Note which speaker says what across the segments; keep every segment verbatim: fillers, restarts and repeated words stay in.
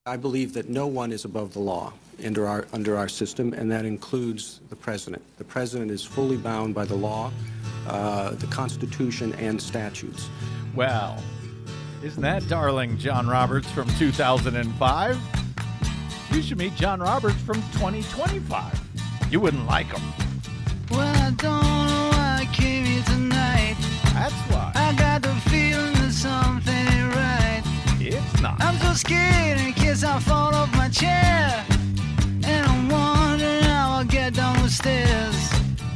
Speaker 1: I believe that no one is above the law under our under our system, and that includes the president. The president is fully bound by the law, uh, the Constitution, and statutes.
Speaker 2: Well, isn't that darling John Roberts from two thousand five? You should meet John Roberts from twenty twenty-five. You wouldn't like him.
Speaker 3: Well, I don't know why I came here tonight.
Speaker 2: That's why.
Speaker 3: I got the feeling that something ain't right.
Speaker 2: It's not.
Speaker 3: I'm so scared in case I fall off my chair. And I'm wondering how I'll get down the stairs.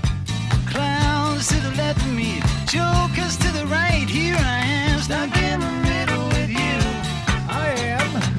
Speaker 3: Clowns to the left of me, jokers to the right. Here I am, stuck in the middle with you.
Speaker 2: I am.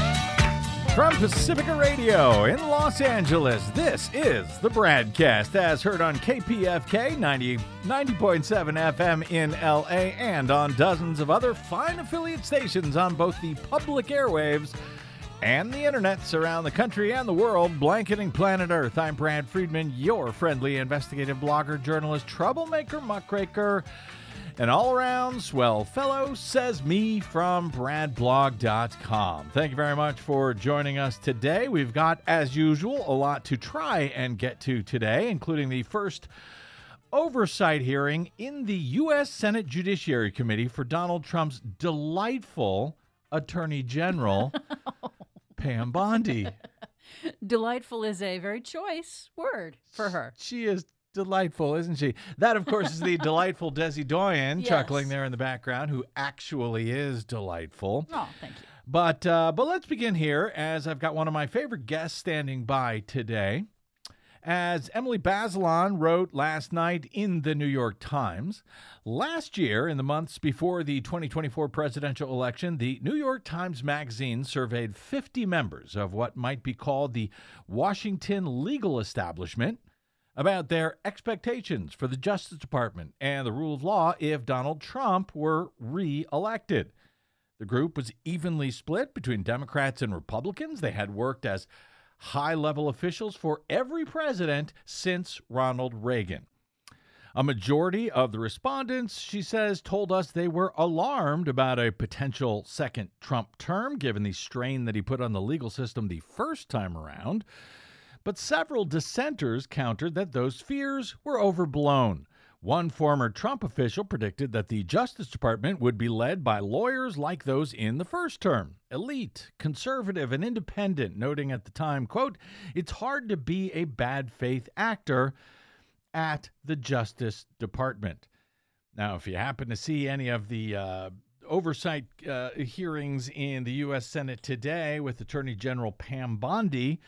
Speaker 2: From Pacifica Radio in Los Angeles, this is the Bradcast, as heard on K P F K ninety point seven F M in L A and on dozens of other fine affiliate stations on both the public airwaves and the internets around the country and the world, blanketing planet Earth. I'm Brad Friedman, your friendly investigative blogger, journalist, troublemaker, muckraker, an all-around swell fellow, says me from brad blog dot com. Thank you very much for joining us today. We've got, as usual, a lot to try and get to today, including the first oversight hearing in the U S Senate Judiciary Committee for Donald Trump's delightful Attorney General, Pam Bondi.
Speaker 4: Delightful is a very choice word for her.
Speaker 2: She is delightful, isn't she? That, of course, is the delightful Desi Doyen,
Speaker 4: Yes.
Speaker 2: chuckling there in the background, who actually is delightful.
Speaker 4: Oh, thank you.
Speaker 2: But uh, but let's begin here, as I've got one of my favorite guests standing by today. As Emily Bazelon wrote last night in the New York Times, last year, in the months before the twenty twenty-four presidential election, the New York Times Magazine surveyed fifty members of what might be called the Washington legal establishment about their expectations for the Justice Department and the rule of law if Donald Trump were re-elected. The group was evenly split between Democrats and Republicans. They had worked as high-level officials for every president since Ronald Reagan. A majority of the respondents, she says, told us they were alarmed about a potential second Trump term, given the strain that he put on the legal system the first time around. But several dissenters countered that those fears were overblown. One former Trump official predicted that the Justice Department would be led by lawyers like those in the first term, elite, conservative, and independent, noting at the time, quote, "It's hard to be a bad faith actor at the Justice Department." Now, if you happen to see any of the uh, oversight uh, hearings in the U S Senate today with Attorney General Pam Bondi,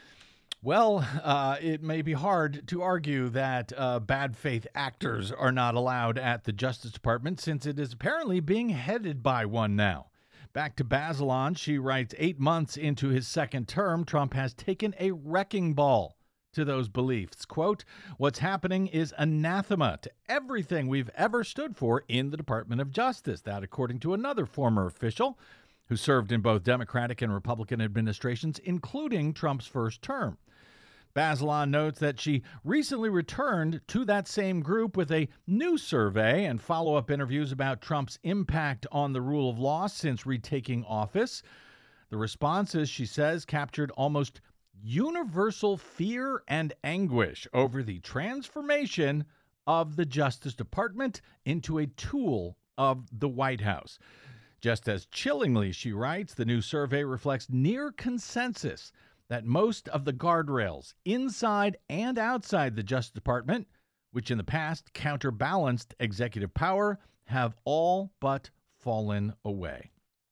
Speaker 2: well, uh, it may be hard to argue that uh, bad faith actors are not allowed at the Justice Department, since it is apparently being headed by one now. Back to Bazelon, she writes, eight months into his second term, Trump has taken a wrecking ball to those beliefs. Quote, "What's happening is anathema to everything we've ever stood for in the Department of Justice." That, according to another former official who served in both Democratic and Republican administrations, including Trump's first term. Bazelon notes that she recently returned to that same group with a new survey and follow-up interviews about Trump's impact on the rule of law since retaking office. The responses, she says, captured almost universal fear and anguish over the transformation of the Justice Department into a tool of the White House. Just as chillingly, she writes, the new survey reflects near consensus that most of the guardrails inside and outside the Justice Department, which in the past counterbalanced executive power, have all but fallen away.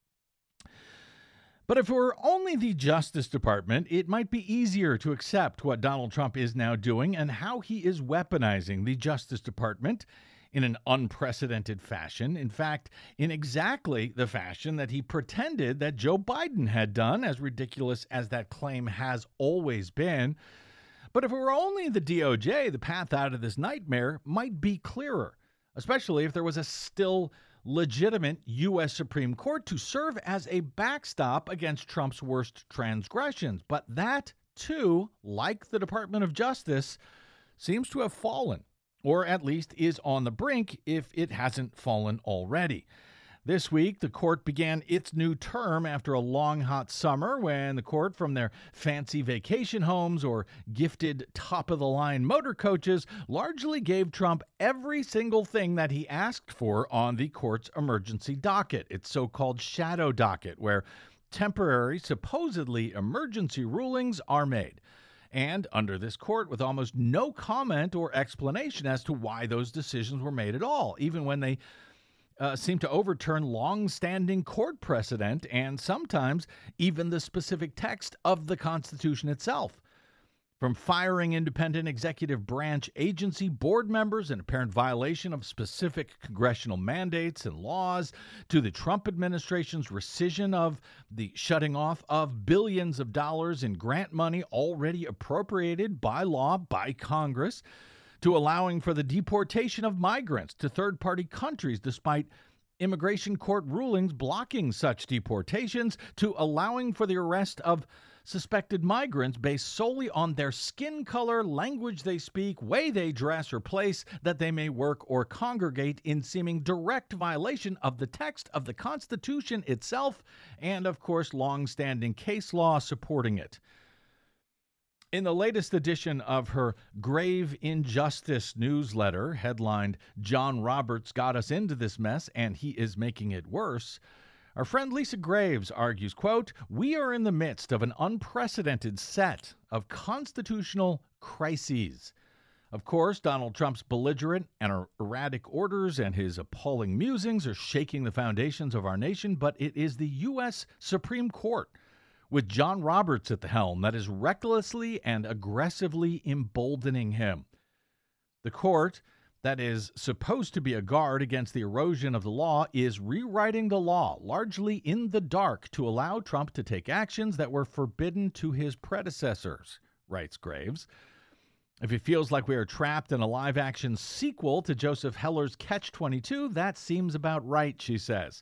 Speaker 2: But if it were only the Justice Department, it might be easier to accept what Donald Trump is now doing and how he is weaponizing the Justice Department in an unprecedented fashion. In fact, in exactly the fashion that he pretended that Joe Biden had done, as ridiculous as that claim has always been. But if it were only the D O J, the path out of this nightmare might be clearer, especially if there was a still legitimate U S Supreme Court to serve as a backstop against Trump's worst transgressions. But that, too, like the Department of Justice, seems to have fallen, or at least is on the brink if it hasn't fallen already. This week, the court began its new term after a long, hot summer when the court, from their fancy vacation homes or gifted top-of-the-line motor coaches, largely gave Trump every single thing that he asked for on the court's emergency docket, its so-called shadow docket, where temporary, supposedly emergency rulings are made. And under this court, with almost no comment or explanation as to why those decisions were made at all, even when they Uh, seem to overturn long-standing court precedent and sometimes even the specific text of the Constitution itself. From firing independent executive branch agency board members in apparent violation of specific congressional mandates and laws, to the Trump administration's rescission of the shutting off of billions of dollars in grant money already appropriated by law by Congress, to allowing for the deportation of migrants to third-party countries despite immigration court rulings blocking such deportations, to allowing for the arrest of suspected migrants based solely on their skin color, language they speak, way they dress, or place that they may work or congregate, in seeming direct violation of the text of the Constitution itself and, of course, long-standing case law supporting it. In the latest edition of her Grave Injustice newsletter, headlined "John Roberts Got Us Into This Mess and He Is Making It Worse," our friend Lisa Graves argues, quote, "We are in the midst of an unprecedented set of constitutional crises. Of course, Donald Trump's belligerent and er- erratic orders and his appalling musings are shaking the foundations of our nation, but it is the U S Supreme Court, with John Roberts at the helm, that is recklessly and aggressively emboldening him. The court, that is supposed to be a guard against the erosion of the law, is rewriting the law, largely in the dark, to allow Trump to take actions that were forbidden to his predecessors," writes Graves. "If it feels like we are trapped in a live-action sequel to Joseph Heller's Catch twenty-two, that seems about right," she says.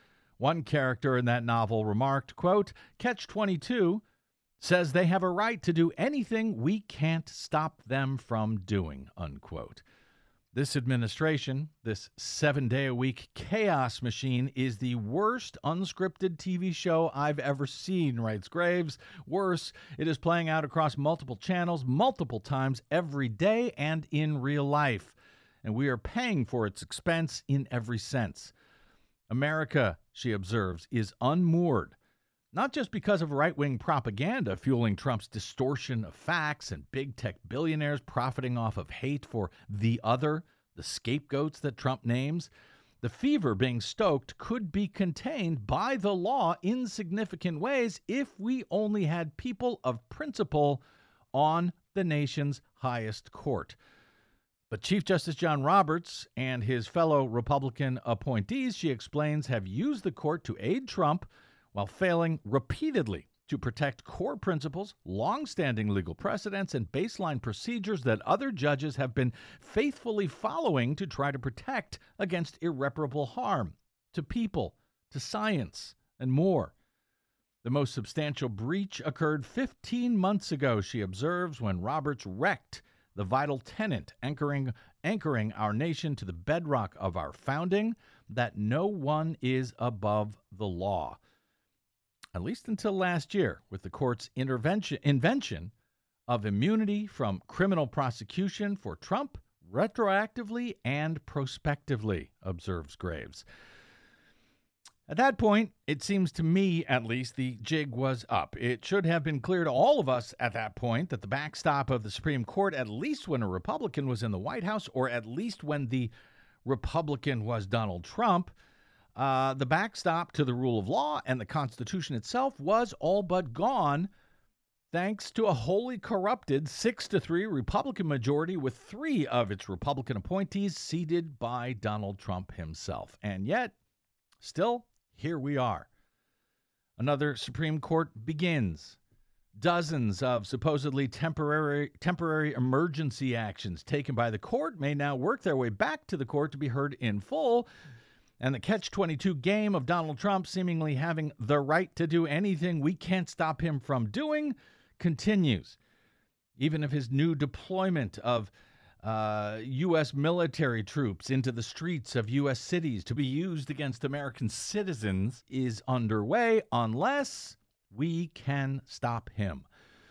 Speaker 2: One character in that novel remarked, quote, "Catch twenty-two says they have a right to do anything we can't stop them from doing," unquote. This administration, this seven-day-a-week chaos machine, is the worst unscripted T V show I've ever seen, writes Graves. Worse, it is playing out across multiple channels, multiple times every day and in real life. And we are paying for its expense in every sense. America, she observes, is unmoored, not just because of right-wing propaganda fueling Trump's distortion of facts and big tech billionaires profiting off of hate for the other, the scapegoats that Trump names. The fever being stoked could be contained by the law in significant ways if we only had people of principle on the nation's highest court. But Chief Justice John Roberts and his fellow Republican appointees, she explains, have used the court to aid Trump while failing repeatedly to protect core principles, long-standing legal precedents, and baseline procedures that other judges have been faithfully following to try to protect against irreparable harm to people, to science, and more. The most substantial breach occurred fifteen months ago, she observes, when Roberts wrecked the vital tenet anchoring anchoring our nation to the bedrock of our founding, that no one is above the law. At least until last year, with the court's intervention invention of immunity from criminal prosecution for Trump retroactively and prospectively, observes Graves. At that point, it seems to me, at least, the jig was up. It should have been clear to all of us at that point that the backstop of the Supreme Court, at least when a Republican was in the White House, or at least when the Republican was Donald Trump, uh, the backstop to the rule of law and the Constitution itself was all but gone, thanks to a wholly corrupted six to three Republican majority with three of its Republican appointees seated by Donald Trump himself. And yet, still, here we are. Another Supreme Court begins. Dozens of supposedly temporary temporary emergency actions taken by the court may now work their way back to the court to be heard in full. And the catch twenty-two game of Donald Trump seemingly having the right to do anything we can't stop him from doing continues. Even if his new deployment of uh, U S military troops into the streets of U S cities to be used against American citizens is underway unless we can stop him.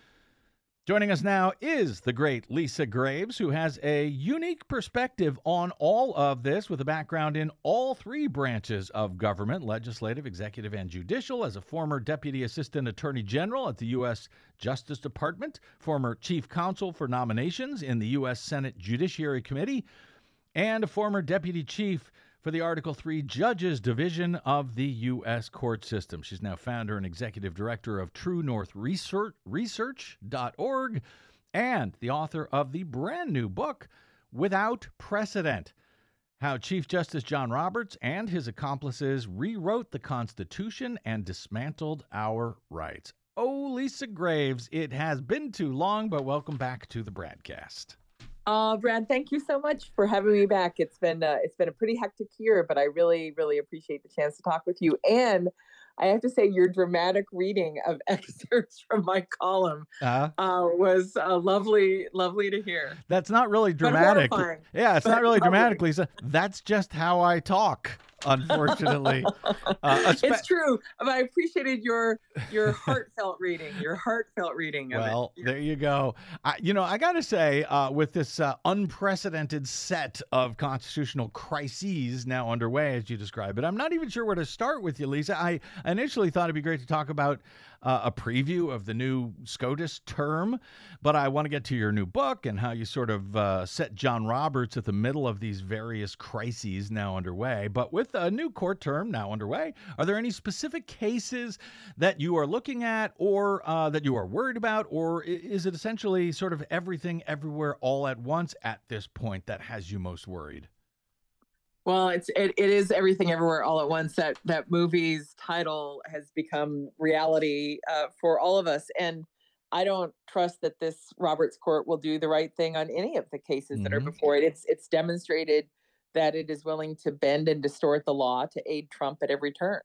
Speaker 2: Joining us now is the great Lisa Graves, who has a unique perspective on all of this with a background in all three branches of government, legislative, executive, and judicial, as a former Deputy Assistant Attorney General at the U S Justice Department, former Chief Counsel for Nominations in the U S Senate Judiciary Committee, and a former Deputy Chief for the Article three Judges Division of the U S court system. She's now founder and executive director of True North Research, Research dot org and the author of the brand new book, Without Precedent: How Chief Justice John Roberts and his accomplices rewrote the Constitution and dismantled our rights. Oh, Lisa Graves, it has been too long, but welcome back to the Bradcast.
Speaker 5: Uh, Brad, thank you so much for having me back. It's been uh, it's been a pretty hectic year, but I really, really appreciate the chance to talk with you. And I have to say, your dramatic reading of excerpts from my column
Speaker 2: Uh,
Speaker 5: uh, was uh, lovely, lovely to hear.
Speaker 2: that's not really
Speaker 5: But
Speaker 2: dramatic.
Speaker 5: horrifying.
Speaker 2: Yeah, it's
Speaker 5: But
Speaker 2: not really
Speaker 5: lovely.
Speaker 2: dramatic, Lisa. That's just how I talk, unfortunately. Uh, espe-
Speaker 5: It's true, but I appreciated your your heartfelt reading, your heartfelt reading of
Speaker 2: Well,
Speaker 5: it.
Speaker 2: there you go. I, you know, I got to say, uh, with this uh, unprecedented set of constitutional crises now underway, as you describe it, I'm not even sure where to start with you, Lisa. I initially thought it'd be great to talk about uh, a preview of the new SCOTUS term, but I want to get to your new book and how you sort of uh, set John Roberts at the middle of these various crises now underway. But with a new court term now underway, are there any specific cases that you are looking at or uh, that you are worried about, or i- is it essentially sort of everything everywhere all at once at this point that has you most worried?
Speaker 5: Well, it's it, it is everything everywhere all at once. That that movie's title has become reality uh, for all of us, and I don't trust that this Roberts Court will do the right thing on any of the cases that are
Speaker 2: Mhm.
Speaker 5: before it. It's it's demonstrated that it is willing to bend and distort the law to aid Trump at every turn.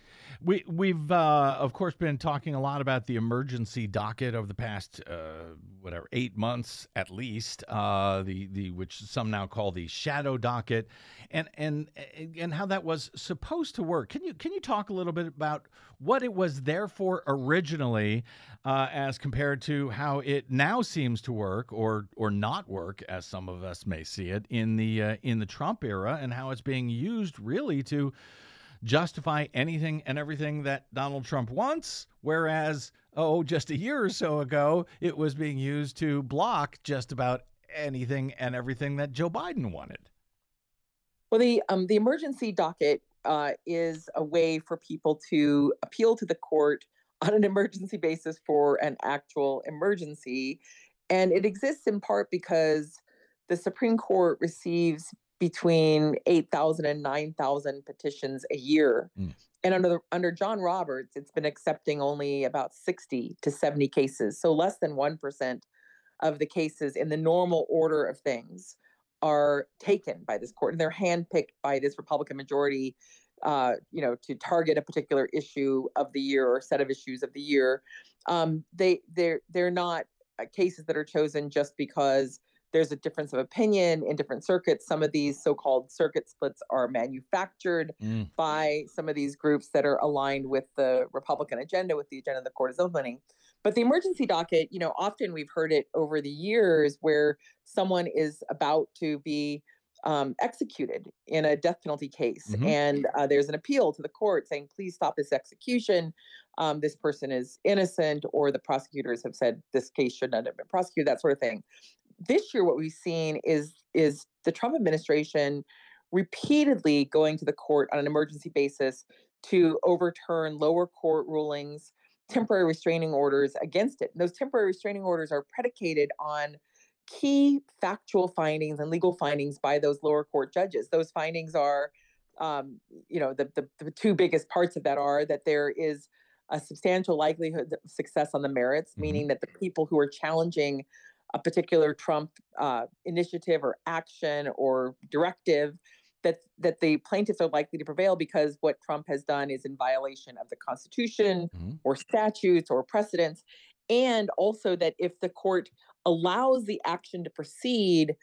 Speaker 2: We we've uh, of course been talking a lot about the emergency docket over the past uh, whatever eight months at least, uh, the the which some now call the shadow docket, and and and how that was supposed to work. Can you can you talk a little bit about what it was there for originally, uh, as compared to how it now seems to work or or not work, as some of us may see it in the uh, in the Trump era, and how it's being used really to justify anything and everything that Donald Trump wants, whereas, oh, just a year or so ago, it was being used to block just about anything and everything that Joe Biden wanted.
Speaker 5: Well, the um the emergency docket uh, is a way for people to appeal to the court on an emergency basis for an actual emergency, and it exists in part because the Supreme Court receives between eight thousand and nine thousand petitions a year.
Speaker 2: Mm.
Speaker 5: And under the, under John Roberts, it's been accepting only about sixty to seventy cases, so less than one percent of the cases in the normal order of things are taken by this court, and they're handpicked by this Republican majority, uh, you know, to target a particular issue of the year or set of issues of the year. Um, they they're they're not uh, cases that are chosen just because there's a difference of opinion in different circuits. Some of these so-called circuit splits are manufactured
Speaker 2: Mm.
Speaker 5: by some of these groups that are aligned with the Republican agenda, with the agenda the court is implementing. But the emergency docket, you know, often we've heard it over the years where someone is about to be um, executed in a death penalty case.
Speaker 2: Mhm.
Speaker 5: And uh, there's an appeal to the court saying, please stop this execution. Um, this person is innocent, or the prosecutors have said this case should not have been prosecuted, that sort of thing. This year, what we've seen is is the Trump administration repeatedly going to the court on an emergency basis to overturn lower court rulings, temporary restraining orders against it. And those temporary restraining orders are predicated on key factual findings and legal findings by those lower court judges. Those findings are, um, you know, the, the the two biggest parts of that are that there is a substantial likelihood of success on the merits,
Speaker 2: Mhm.
Speaker 5: meaning that the people who are challenging a particular Trump uh, initiative or action or directive, that that the plaintiffs are likely to prevail because what Trump has done is in violation of the Constitution
Speaker 2: Mhm.
Speaker 5: or statutes or precedents, and also that if the court allows the action to proceed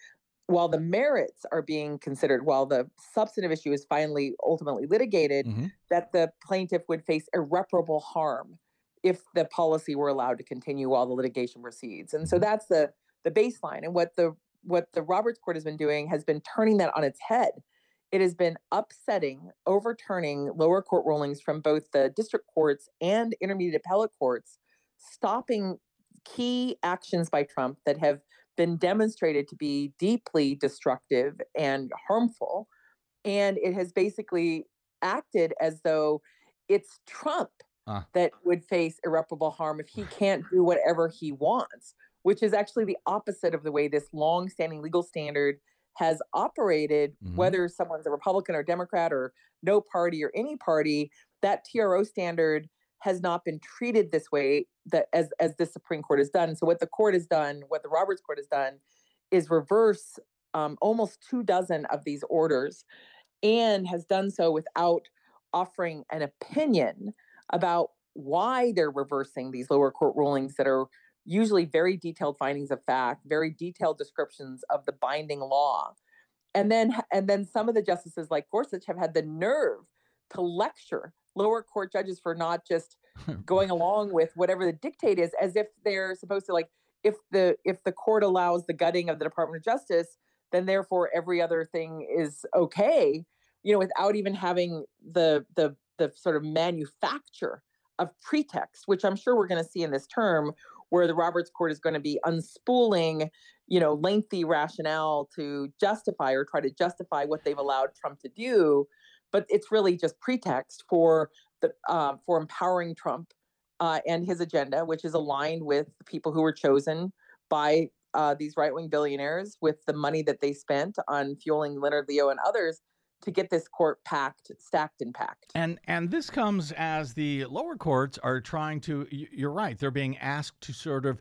Speaker 5: while the merits are being considered, while the substantive issue is finally ultimately litigated,
Speaker 2: Mm-hmm.
Speaker 5: that the plaintiff would face irreparable harm if the policy were allowed to continue while the litigation proceeds. And so that's the the baseline. And what the what the Roberts Court has been doing has been turning that on its head. It has been upsetting, overturning lower court rulings from both the district courts and intermediate appellate courts, stopping key actions by Trump that have been demonstrated to be deeply destructive and harmful. And it has basically acted as though it's Trump
Speaker 2: Uh.
Speaker 5: that would face irreparable harm if he can't do whatever he wants, which is actually the opposite of the way this long-standing legal standard has operated,
Speaker 2: Mhm.
Speaker 5: whether someone's a Republican or Democrat or no party or any party. That T R O standard has not been treated this way, that as as the Supreme Court has done. So what the court has done, what the Roberts Court has done, is reverse um, almost two dozen of these orders, and has done so without offering an opinion about why they're reversing these lower court rulings that are usually very detailed findings of fact, very detailed descriptions of the binding law. And then and then some of the justices like Gorsuch have had the nerve to lecture lower court judges for not just going along with whatever the dictate is, as if they're supposed to, like, if the if the court allows the gutting of the Department of Justice, then therefore every other thing is okay, you know, without even having the the the sort of manufacture of pretext, which I'm sure we're going to see in this term, where the Roberts Court is going to be unspooling, you know, lengthy rationale to justify or try to justify what they've allowed Trump to do. But it's really just pretext for the uh, for empowering Trump uh, and his agenda, which is aligned with the people who were chosen by uh, these right-wing billionaires with the money that they spent on fueling Leonard Leo and others to get this court packed, stacked and packed.
Speaker 2: And and this comes as the lower courts are trying to. You're right. They're being asked to sort of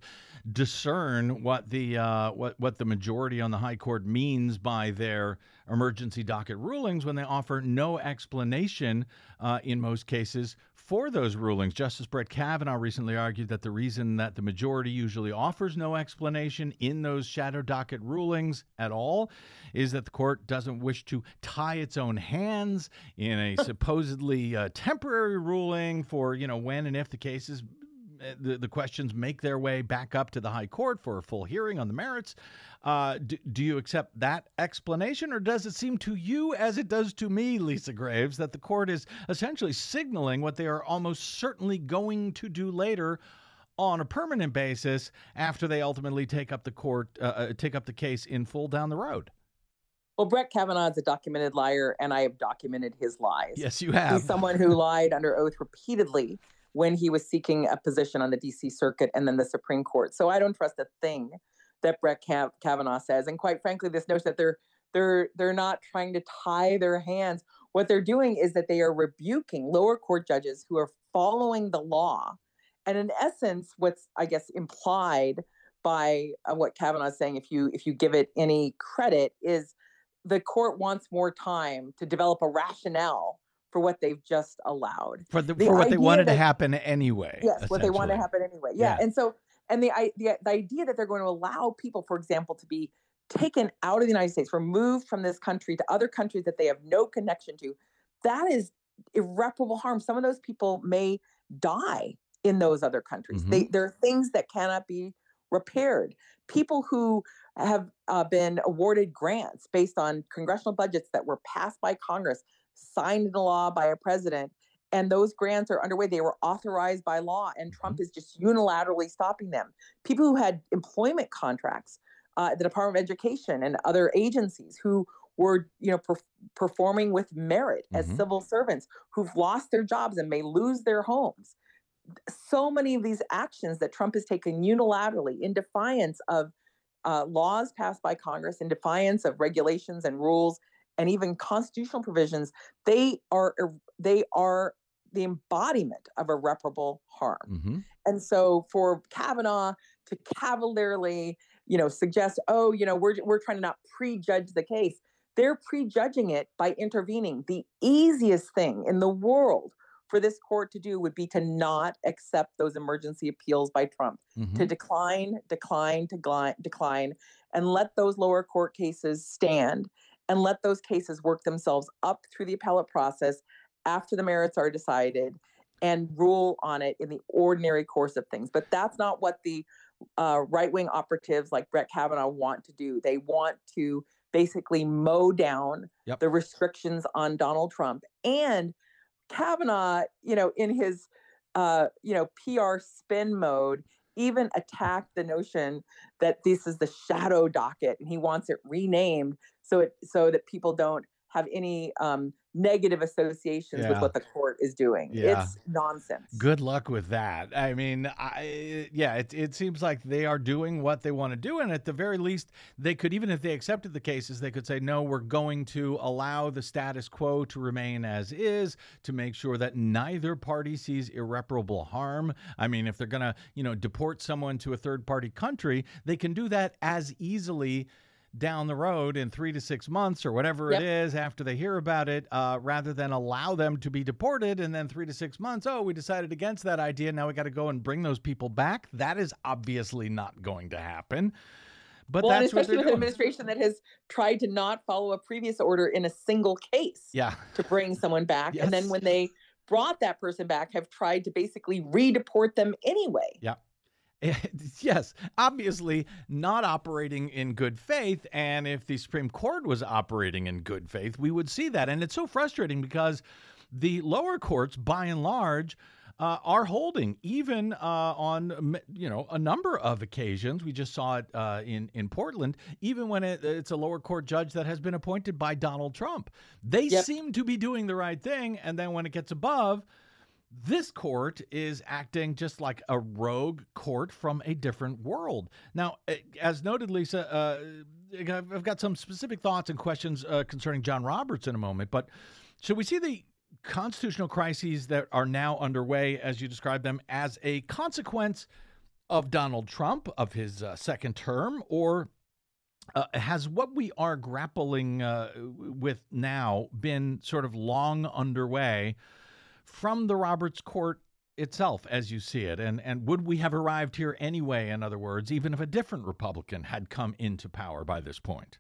Speaker 2: discern what the uh, what what the majority on the high court means by their emergency docket rulings when they offer no explanation uh, in most cases for those rulings. Justice Brett Kavanaugh recently argued that the reason that the majority usually offers no explanation in those shadow docket rulings at all is that the court doesn't wish to tie its own hands in a supposedly uh, temporary ruling for, you know, when and if the cases The, the questions make their way back up to the high court for a full hearing on the merits. Uh, do, do you accept that explanation, or does it seem to you, as it does to me, Lisa Graves, that the court is essentially signaling what they are almost certainly going to do later on a permanent basis after they ultimately take up the court, uh, uh, take up the case in full down the road?
Speaker 5: Well, Brett Kavanaugh is a documented liar, and I have documented his lies.
Speaker 2: Yes, you have.
Speaker 5: He's someone who lied under oath repeatedly when he was seeking a position on the D C Circuit and then the Supreme Court. So I don't trust a thing that Brett Kav- Kavanaugh says. And quite frankly, this notion that they're they're they're not trying to tie their hands. What they're doing is that they are rebuking lower court judges who are following the law. And in essence, what's, I guess, implied by uh, what Kavanaugh is saying, if you if you give it any credit, is the court wants more time to develop a rationale for what they've just allowed.
Speaker 2: For, the,
Speaker 5: The
Speaker 2: for what they
Speaker 5: idea
Speaker 2: wanted
Speaker 5: that-
Speaker 2: to happen anyway.
Speaker 5: Yes, what they want to
Speaker 2: essentially.
Speaker 5: happen anyway. Yeah.
Speaker 2: Yeah.
Speaker 5: And so, and the, I- the the idea that they're going to allow people, for example, to be taken out of the United States, removed from this country to other countries that they have no connection to, that is irreparable harm. Some of those people may die in those other countries.
Speaker 2: Mhm.
Speaker 5: They there are things that cannot be repaired. People who have uh, been awarded grants based on congressional budgets that were passed by Congress, signed into law by a president, and those grants are underway. They were authorized by law, and Trump is just unilaterally stopping them. People who had employment contracts, uh, the Department of Education and other agencies, who were, you know, per- performing with merit as
Speaker 2: Mhm.
Speaker 5: civil servants, who've lost their jobs and may lose their homes. So many of these actions that Trump has taken unilaterally in defiance of uh, laws passed by Congress, in defiance of regulations and rules, and even constitutional provisions, they are they are the embodiment of irreparable harm.
Speaker 2: Mhm.
Speaker 5: And so, for Kavanaugh to cavalierly, you know, suggest, oh, you know, we're we're trying to not prejudge the case, they're prejudging it by intervening. The easiest thing in the world for this court to do would be to not accept those emergency appeals by Trump,
Speaker 2: Mhm.
Speaker 5: to decline, decline, to gli- decline, and let those lower court cases stand and let those cases work themselves up through the appellate process after the merits are decided and rule on it in the ordinary course of things. But that's not what the uh, right-wing operatives like Brett Kavanaugh want to do. They want to basically mow down
Speaker 2: Yep.
Speaker 5: the restrictions on Donald Trump. And Kavanaugh, you know, in his, uh, you know, P R spin mode, even attacked the notion that this is the shadow docket, and he wants it renamed so it so that people don't have any um, negative associations with
Speaker 2: Yeah.
Speaker 5: what the court is doing.
Speaker 2: Yeah.
Speaker 5: It's nonsense.
Speaker 2: Good luck with that. I mean, I, yeah, it, it seems like they are doing what they want to do. And at the very least, they could, even if they accepted the cases, they could say, no, we're going to allow the status quo to remain as is to make sure that neither party sees irreparable harm. I mean, if they're going to, you know, deport someone to a third party country, they can do that as easily down the road in three to six months or whatever
Speaker 5: Yep.
Speaker 2: it is after they hear about it, uh, rather than allow them to be deported and then three to six months, oh, we decided against that idea. Now we got to go and bring those people back. That is obviously not going to happen. But
Speaker 5: Well, and
Speaker 2: that's what
Speaker 5: especially
Speaker 2: they're
Speaker 5: with an
Speaker 2: doing.
Speaker 5: administration that has tried to not follow a previous order in a single case
Speaker 2: Yeah.
Speaker 5: to bring someone back. And then
Speaker 2: Yes.
Speaker 5: when they brought that person back, have tried to basically redeport them anyway.
Speaker 2: Yeah. Yes, obviously not operating in good faith. And if the Supreme Court was operating in good faith, we would see that. And it's so frustrating because the lower courts, by and large, uh, are holding, even uh, on m- you know a number of occasions. We just saw it uh, in in Portland. Even when it, it's a lower court judge that has been appointed by Donald Trump, they
Speaker 5: Yep.
Speaker 2: seem to be doing the right thing. And then when it gets above, this court is acting just like a rogue court from a different world. Now, eh, as noted, Lisa, uh, I've I've got some specific thoughts and questions uh, concerning John Roberts in a moment, but should we see the constitutional crises that are now underway, as you describe them, as a consequence of Donald Trump, of his uh, second term, or uh, has what we are grappling uh, with now been sort of long underway from the Roberts Court itself, as you see it? And and would we have arrived here anyway, in other words, even if a different Republican had come into power by this point?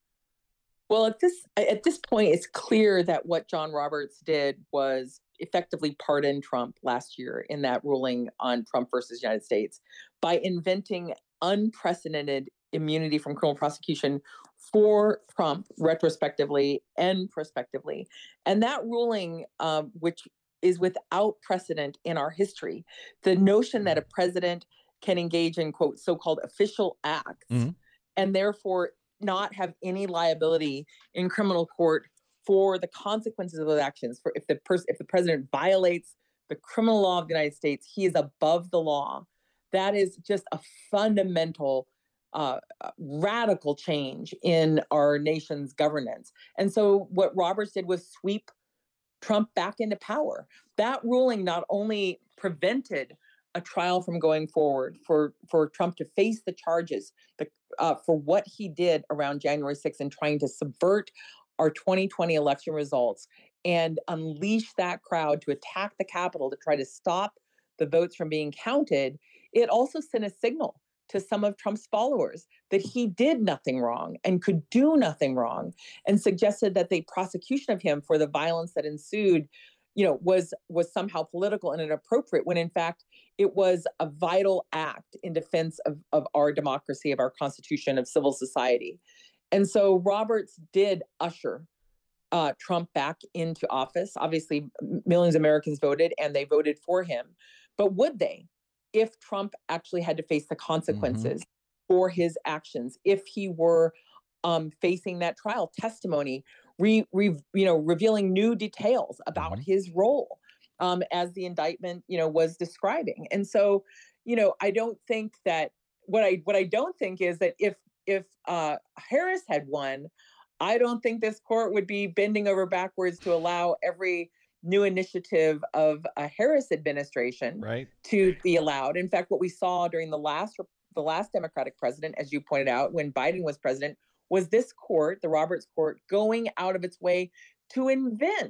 Speaker 5: Well, at this at this point, it's clear that what John Roberts did was effectively pardon Trump last year in that ruling on Trump versus United States by inventing unprecedented immunity from criminal prosecution for Trump retrospectively and prospectively. And that ruling, um, which is without precedent in our history, the notion that a president can engage in, quote, so-called official acts
Speaker 2: Mhm.
Speaker 5: and therefore not have any liability in criminal court for the consequences of those actions. For if the person, if the president violates the criminal law of the United States, he is above the law. That is just a fundamental, uh, uh, radical change in our nation's governance. And so, what Roberts did was sweep Trump back into power. That ruling not only prevented a trial from going forward for for Trump to face the charges the, uh, for what he did around January sixth and trying to subvert our twenty twenty election results and unleash that crowd to attack the Capitol to try to stop the votes from being counted. It also sent a signal to some of Trump's followers that he did nothing wrong and could do nothing wrong, and suggested that the prosecution of him for the violence that ensued, you know, was was somehow political and inappropriate, when in fact it was a vital act in defense of, of our democracy, of our Constitution, of civil society. And so Roberts did usher uh, Trump back into office. Obviously, millions of Americans voted and they voted for him. But would they, if Trump actually had to face the consequences mm-hmm. for his actions, if he were um, facing that trial testimony, re, re, you know, revealing new details about mm-hmm. his role um, as the indictment, you know, was describing? And so, you know, I don't think that what I what I don't think is that if if uh, Harris had won, I don't think this court would be bending over backwards to allow every new initiative of a Harris administration
Speaker 2: right.
Speaker 5: to be allowed. In fact, what we saw during the last the last Democratic president, as you pointed out, when Biden was president, was this court, the Roberts Court, going out of its way to invent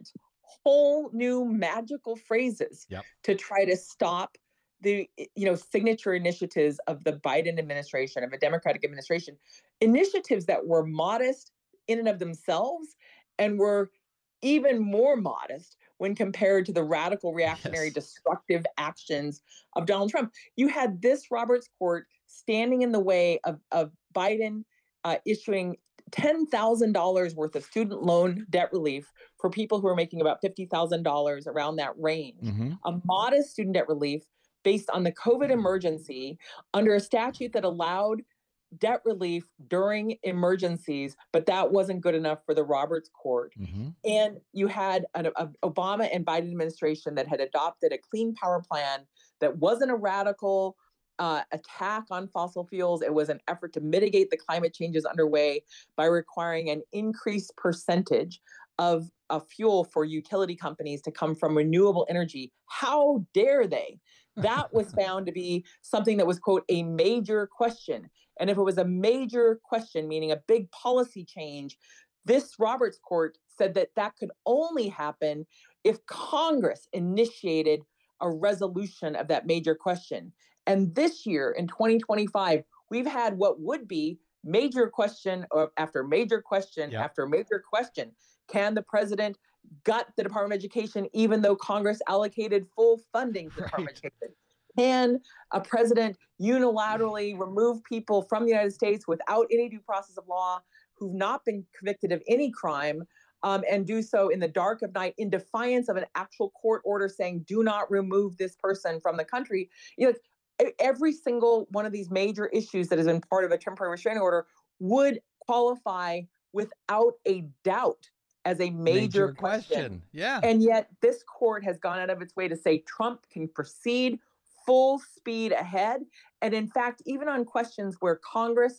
Speaker 5: whole new magical phrases
Speaker 2: Yep.
Speaker 5: to try to stop the you know signature initiatives of the Biden administration, of a Democratic administration, initiatives that were modest in and of themselves and were even more modest when compared to the radical, reactionary,
Speaker 2: Yes.
Speaker 5: destructive actions of Donald Trump. You had this Roberts Court standing in the way of, of Biden uh, issuing ten thousand dollars worth of student loan debt relief for people who are making about fifty thousand dollars, around that range.
Speaker 2: Mm-hmm.
Speaker 5: A modest student debt relief based on the COVID emergency under a statute that allowed debt relief during emergencies, but that wasn't good enough for the Roberts Court.
Speaker 2: Mm-hmm.
Speaker 5: And you had an a Obama and Biden administration that had adopted a clean power plan that wasn't a radical uh, attack on fossil fuels. It was an effort to mitigate the climate changes underway by requiring an increased percentage of a fuel for utility companies to come from renewable energy. How dare they? That was found to be something that was, quote, a major question. And if it was a major question, meaning a big policy change, this Roberts Court said that that could only happen if Congress initiated a resolution of that major question. And this year, in twenty twenty-five, we've had what would be major question or after major question
Speaker 2: Yep.
Speaker 5: after major question. Can the president gut the Department of Education, even though Congress allocated full funding to the Department of Education? Can a president unilaterally remove people from the United States without any due process of law who've not been convicted of any crime, um, and do so in the dark of night in defiance of an actual court order saying, do not remove this person from the country? You know, every single one of these major issues that has been part of a temporary restraining order would qualify without a doubt as a major,
Speaker 2: Major
Speaker 5: question.
Speaker 2: question. Yeah.
Speaker 5: And yet this court has gone out of its way to say Trump can proceed full speed ahead. And in fact, even on questions where Congress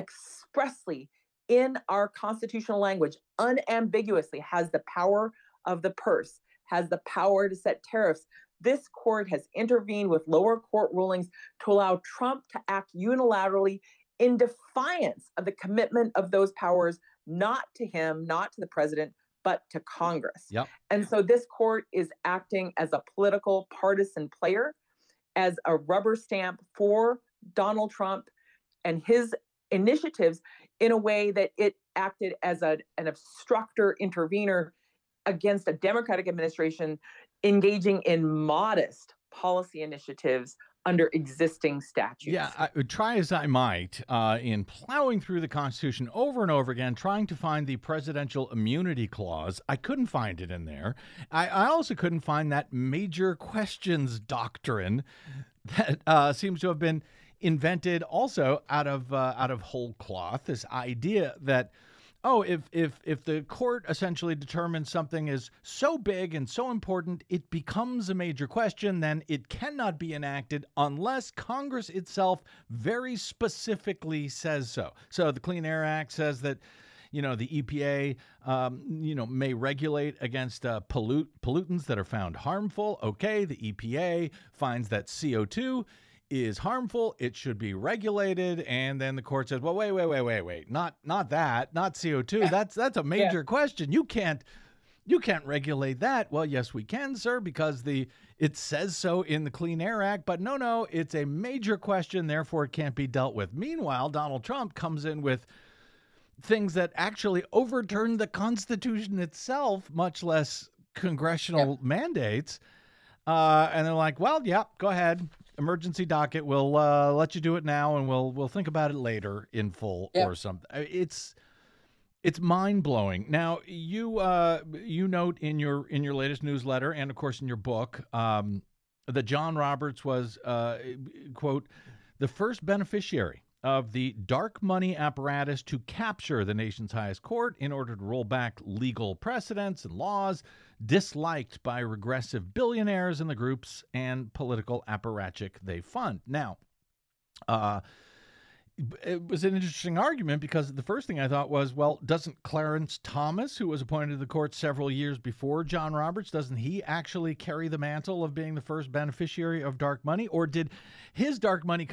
Speaker 5: expressly, in our constitutional language, unambiguously has the power of the purse, has the power to set tariffs, this court has intervened with lower court rulings to allow Trump to act unilaterally in defiance of the commitment of those powers, not to him, not to the president, but to Congress.
Speaker 2: Yep.
Speaker 5: And so this court is acting as a political partisan player, as a rubber stamp for Donald Trump and his initiatives, in a way that it acted as a, an obstructor, intervener against a Democratic administration engaging in modest policy initiatives under existing statutes.
Speaker 2: Yeah, I, try as I might uh, in plowing through the Constitution over and over again, trying to find the presidential immunity clause, I couldn't find it in there. I, I also couldn't find that major questions doctrine that uh, seems to have been invented also out of uh, out of whole cloth. This idea that, oh, if if if the court essentially determines something is so big and so important, it becomes a major question, then it cannot be enacted unless Congress itself very specifically says so. So the Clean Air Act says that, you know, the E P A, um, you know, may regulate against uh, pollute pollutants that are found harmful. Okay, the E P A finds that C O two is harmful, it should be regulated, and then the court says, well, wait, wait, wait, wait, wait, not not that, not C O two. That's that's a major yeah. question. You can't you can't regulate that. Well, yes, we can, sir, because the it says so in the Clean Air Act, but no, no, it's a major question, therefore it can't be dealt with. Meanwhile, Donald Trump comes in with things that actually overturn the Constitution itself, much less congressional yeah. mandates. Uh, and they're like, well, yeah, go ahead. Emergency docket. We'll uh, let you do it now, and we'll we'll think about it later in full yep. or something. It's it's mind blowing. Now you uh, you note in your in your latest newsletter and of course in your book um, that John Roberts was uh, quote the first beneficiary of the dark money apparatus to capture the nation's highest court in order to roll back legal precedents and laws disliked by regressive billionaires and the groups and political apparatchik they fund. Now, uh, it was an interesting argument because the first thing I thought was, well, doesn't Clarence Thomas, who was appointed to the court several years before John Roberts, doesn't he actually carry the mantle of being the first beneficiary of dark money? Or did his dark money come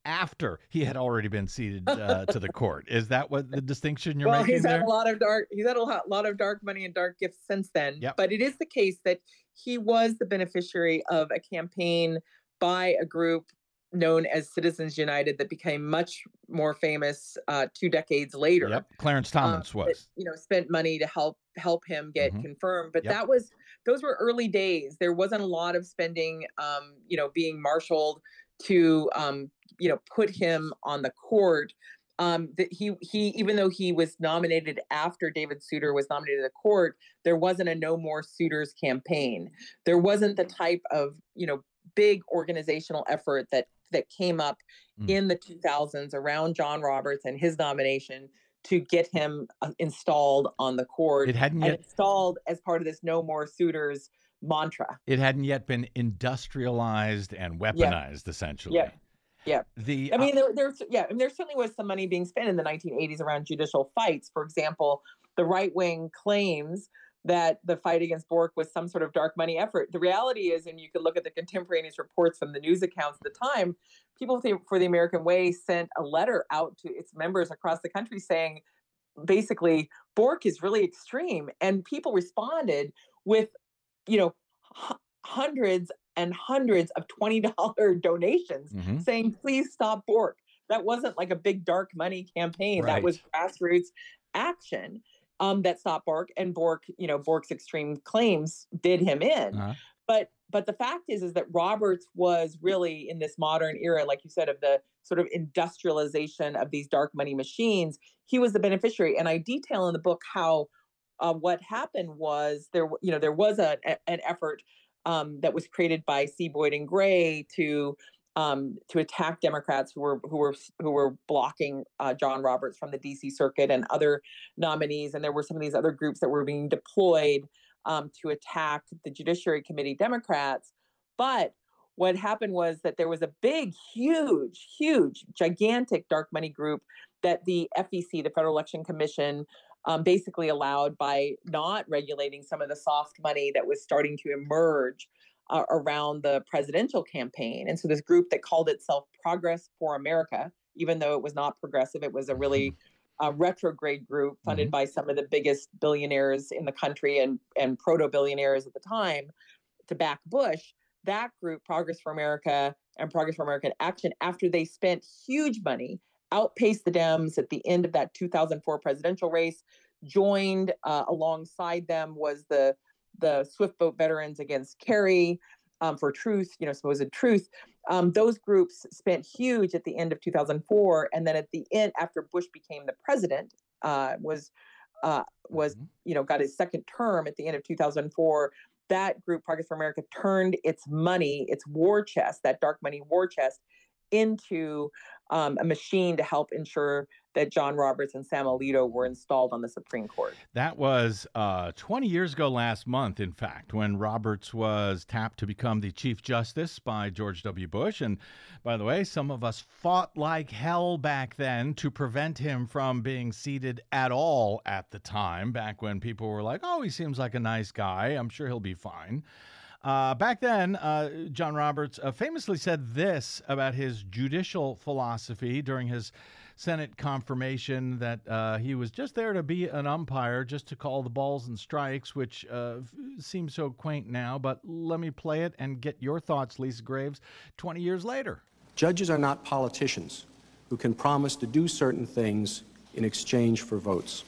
Speaker 2: after he had already been seated uh, to the court. Is that what the distinction you're
Speaker 5: well,
Speaker 2: making
Speaker 5: he's
Speaker 2: there?
Speaker 5: had a lot of dark. He's had a lot, lot of dark money and dark gifts since then.
Speaker 2: Yep.
Speaker 5: But it is the case that he was the beneficiary of a campaign by a group known as Citizens United that became much more famous uh, two decades later.
Speaker 2: Yep. Clarence Thomas
Speaker 5: um,
Speaker 2: was.
Speaker 5: that, you know, spent money to help help him get
Speaker 2: Mhm.
Speaker 5: confirmed. But
Speaker 2: Yep.
Speaker 5: that was those were early days. There wasn't a lot of spending, um, you know, being marshaled to, um, you know, put him on the court. Um, that he he even though he was nominated after David Souter was nominated to the court, there wasn't a No More Suitors campaign. There wasn't the type of, you know, big organizational effort that that came up
Speaker 2: Mm.
Speaker 5: in the two thousands around John Roberts and his nomination to get him uh, installed on the court
Speaker 2: It hadn't
Speaker 5: and
Speaker 2: yet
Speaker 5: installed as part of this No More Suitors mantra.
Speaker 2: it hadn't yet been industrialized and weaponized, essentially.
Speaker 5: Yeah. Yeah.
Speaker 2: The
Speaker 5: I mean, there, there's yeah, I mean, there certainly was some money being spent in the nineteen eighties around judicial fights. For example, the right wing claims that the fight against Bork was some sort of dark money effort. The reality is, and you could look at the contemporaneous reports from the news accounts at the time, People for the American Way sent a letter out to its members across the country saying, basically, Bork is really extreme. And people responded with, you know, h- hundreds and hundreds of twenty dollar donations
Speaker 2: Mhm.
Speaker 5: saying, please stop Bork. That wasn't like a big dark money campaign.
Speaker 2: Right.
Speaker 5: That was grassroots action um, that stopped Bork. And Bork, you know, Bork's extreme claims did him in.
Speaker 2: Uh-huh.
Speaker 5: But but the fact is, is that Roberts was really in this modern era, like you said, of the sort of industrialization of these dark money machines. He was the beneficiary. And I detail in the book how uh, what happened was there, you know, there was a, a an effort um, that was created by C. Boyd and Gray to um, to attack Democrats who were who were who were blocking uh, John Roberts from the D C circuit and other nominees. And there were some of these other groups that were being deployed um, to attack the Judiciary Committee Democrats. But what happened was that there was a big, huge, huge, gigantic dark money group that the F E C, the Federal Election Commission, um, basically allowed by not regulating some of the soft money that was starting to emerge uh, around the presidential campaign. And so this group that called itself Progress for America, even though it was not progressive, it was a really uh, retrograde group funded
Speaker 2: Mhm.
Speaker 5: by some of the biggest billionaires in the country and, and proto-billionaires at the time to back Bush. That group, Progress for America and Progress for American Action, after they spent huge money, outpaced the Dems at the end of that two thousand four presidential race, joined uh, alongside them was the the Swift Boat Veterans Against Kerry um, for Truth, you know, supposed truth. Um, those groups spent huge at the end of two thousand four, and then at the end, after Bush became the president, uh, was uh, was
Speaker 2: Mhm.
Speaker 5: you know got his second term at the end of two thousand four. That group, Progress for America, turned its money, its war chest, that dark money war chest, into um, a machine to help ensure that John Roberts and Sam Alito were installed on the Supreme Court.
Speaker 2: That was uh, twenty years ago last month, in fact, when Roberts was tapped to become the Chief Justice by George W. Bush. And by the way, some of us fought like hell back then to prevent him from being seated at all at the time, back when people were like, oh, he seems like a nice guy. I'm sure he'll be fine. Uh, back then, uh, John Roberts uh, famously said this about his judicial philosophy during his Senate confirmation, that uh, he was just there to be an umpire, just to call the balls and strikes, which uh, f- seems so quaint now. But let me play it and get your thoughts, Lisa Graves, twenty years later.
Speaker 1: Judges are not politicians who can promise to do certain things in exchange for votes.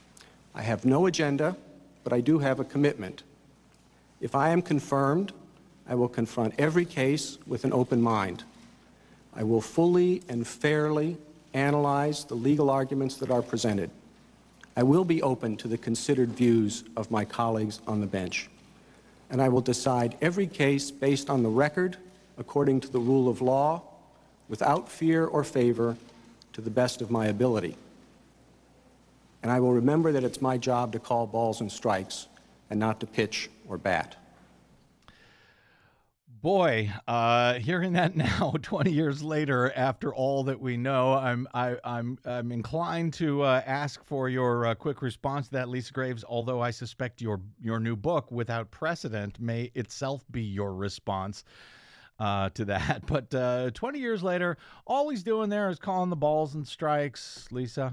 Speaker 1: I have no agenda, but I do have a commitment. If I am confirmed, I will confront every case with an open mind. I will fully and fairly analyze the legal arguments that are presented. I will be open to the considered views of my colleagues on the bench. And I will decide every case based on the record, according to the rule of law, without fear or favor, to the best of my ability. And I will remember that it's my job to call balls and strikes and not to pitch or bat.
Speaker 2: Boy, uh, hearing that now, twenty years later, after all that we know, I'm I, I'm I'm inclined to uh, ask for your uh, quick response to that, Lisa Graves. Although I suspect your your new book, Without Precedent, may itself be your response. uh, to that. But uh, twenty years later, all he's doing there is calling the balls and strikes, Lisa.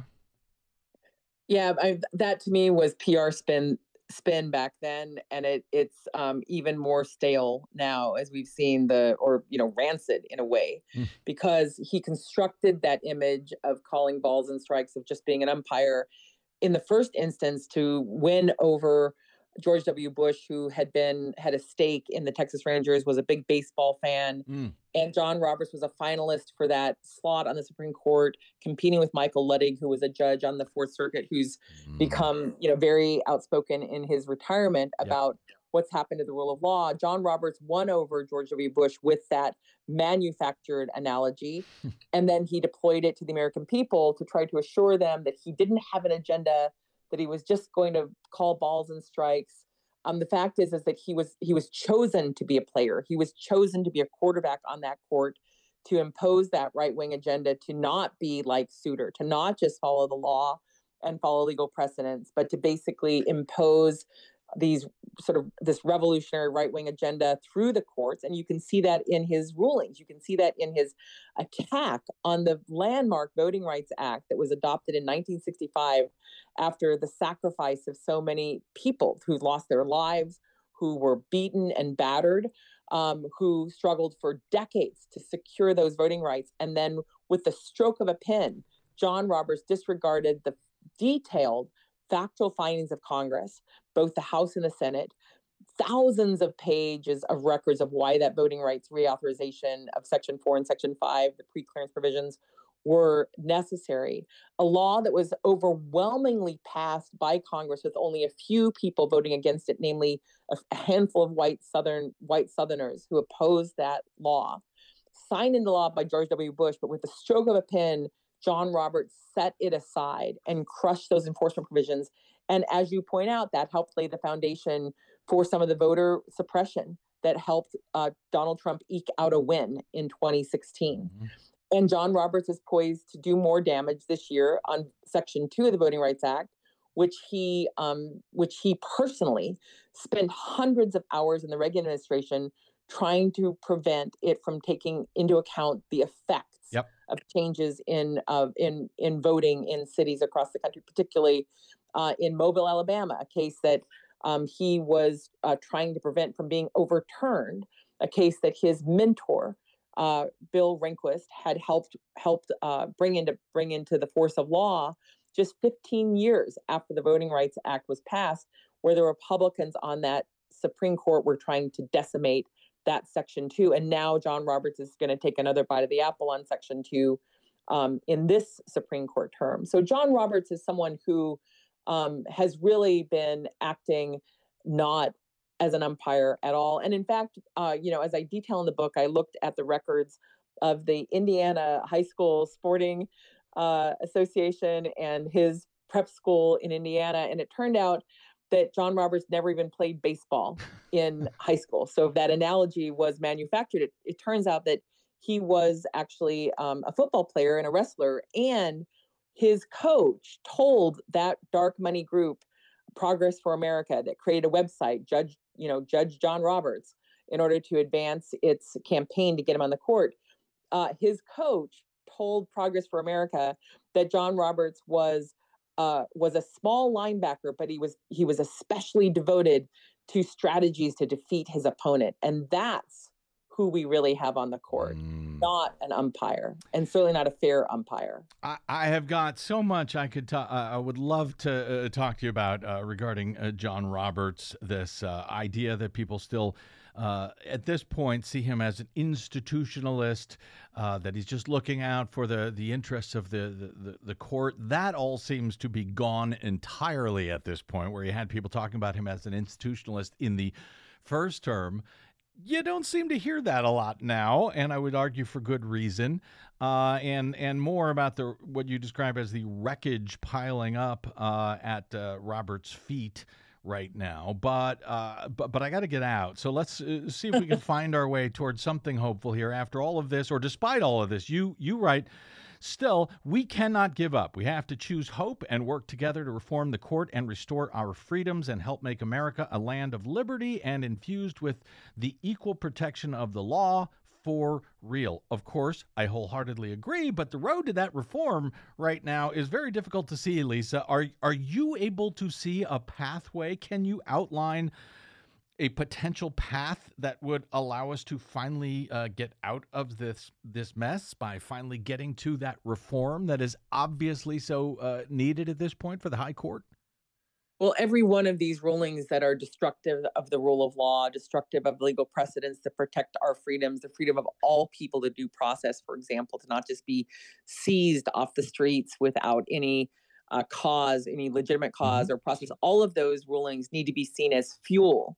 Speaker 5: Yeah, I, that to me was P R spin spin back then, and it it's um, even more stale now as we've seen the or you know rancid in a way,
Speaker 2: Mm.
Speaker 5: because he constructed that image of calling balls and strikes, of just being an umpire in the first instance to win over George W. Bush, who had been had a stake in the Texas Rangers, was a big baseball fan,
Speaker 2: Mm.
Speaker 5: and John Roberts was a finalist for that slot on the Supreme Court, competing with Michael Ludwig, who was a judge on the Fourth Circuit, who's
Speaker 2: Mm.
Speaker 5: become you know very outspoken in his retirement
Speaker 2: Yep.
Speaker 5: about what's happened to the rule of law. John Roberts won over George W. Bush with that manufactured analogy, and then he deployed it to the American people to try to assure them that he didn't have an agenda, that he was just going to call balls and strikes. Um, the fact is, is that he was he was chosen to be a player. He was chosen to be a quarterback on that court, to impose that right wing agenda, to not be like Souter, to not just follow the law and follow legal precedents, but to basically impose these sort of this revolutionary right wing agenda through the courts. And you can see that in his rulings. You can see that in his attack on the landmark Voting Rights Act that was adopted in nineteen sixty-five after the sacrifice of so many people who lost their lives, who were beaten and battered, um, who struggled for decades to secure those voting rights. And then with the stroke of a pen, John Roberts disregarded the detailed factual findings of Congress, both the House and the Senate, thousands of pages of records of why that voting rights reauthorization of Section four and Section five, the pre-clearance provisions, were necessary. A law that was overwhelmingly passed by Congress with only a few people voting against it, namely a handful of white Southern white Southerners who opposed that law, signed into law by George W. Bush, but with the stroke of a pen, John Roberts set it aside and crushed those enforcement provisions. And as you point out, that helped lay the foundation for some of the voter suppression that helped uh, Donald Trump eke out a win in twenty sixteen. Mm-hmm. And John Roberts is poised to do more damage this year on Section two of the Voting Rights Act, which he um, which he personally spent hundreds of hours in the Reagan administration trying to prevent it from taking into account the effects
Speaker 2: Yep.
Speaker 5: of changes in uh, in in voting in cities across the country, particularly uh, in Mobile, Alabama, a case that um, he was uh, trying to prevent from being overturned, a case that his mentor, uh, Bill Rehnquist, had helped helped uh, bring into bring into the force of law just fifteen years after the Voting Rights Act was passed, where the Republicans on that Supreme Court were trying to decimate that Section two. And now John Roberts is going to take another bite of the apple on Section two um, in this Supreme Court term. So John Roberts is someone who um, has really been acting not as an umpire at all. And in fact, uh, you know, as I detail in the book, I looked at the records of the Indiana High School Sporting uh, Association and his prep school in Indiana. And it turned out that John Roberts never even played baseball in high school. So if that analogy was manufactured, it, it turns out that he was actually um, a football player and a wrestler. And his coach told that dark money group, Progress for America, that created a website, Judge, you know, Judge John Roberts, in order to advance its campaign to get him on the court. Uh, his coach told Progress for America that John Roberts was Uh, was a small linebacker, but he was he was especially devoted to strategies to defeat his opponent, and that's who we really have on the court, mm. not an umpire, and certainly not a fair umpire.
Speaker 2: I, I have got so much I could ta- uh, I would love to uh, talk to you about uh, regarding uh, John Roberts. This uh, idea that people still, uh, at this point, see him as an institutionalist, uh, that he's just looking out for the, the interests of the, the, the court. That all seems to be gone entirely at this point, where you had people talking about him as an institutionalist in the first term. You don't seem to hear that a lot now, and I would argue for good reason. Uh, and and more about the what you describe as the wreckage piling up uh, at uh, Robert's feet right now. But uh, but but I got to get out. So let's uh, see if we can find our way towards something hopeful here after all of this, or despite all of this. You you write. Still, we cannot give up. We have to choose hope and work together to reform the court and restore our freedoms and help make America a land of liberty and infused with the equal protection of the law, for real. Of course, I wholeheartedly agree, but the road to that reform right now is very difficult to see, Lisa. Are are you able to see a pathway? Can you outline a potential path that would allow us to finally uh, get out of this this mess by finally getting to that reform that is obviously so uh, needed at this point for the High Court?
Speaker 5: Well, every one of these rulings that are destructive of the rule of law, destructive of legal precedents to protect our freedoms, the freedom of all people to due process, for example, to not just be seized off the streets without any uh, cause, any legitimate cause
Speaker 2: Mm-hmm.
Speaker 5: or process, all of those rulings need to be seen as fuel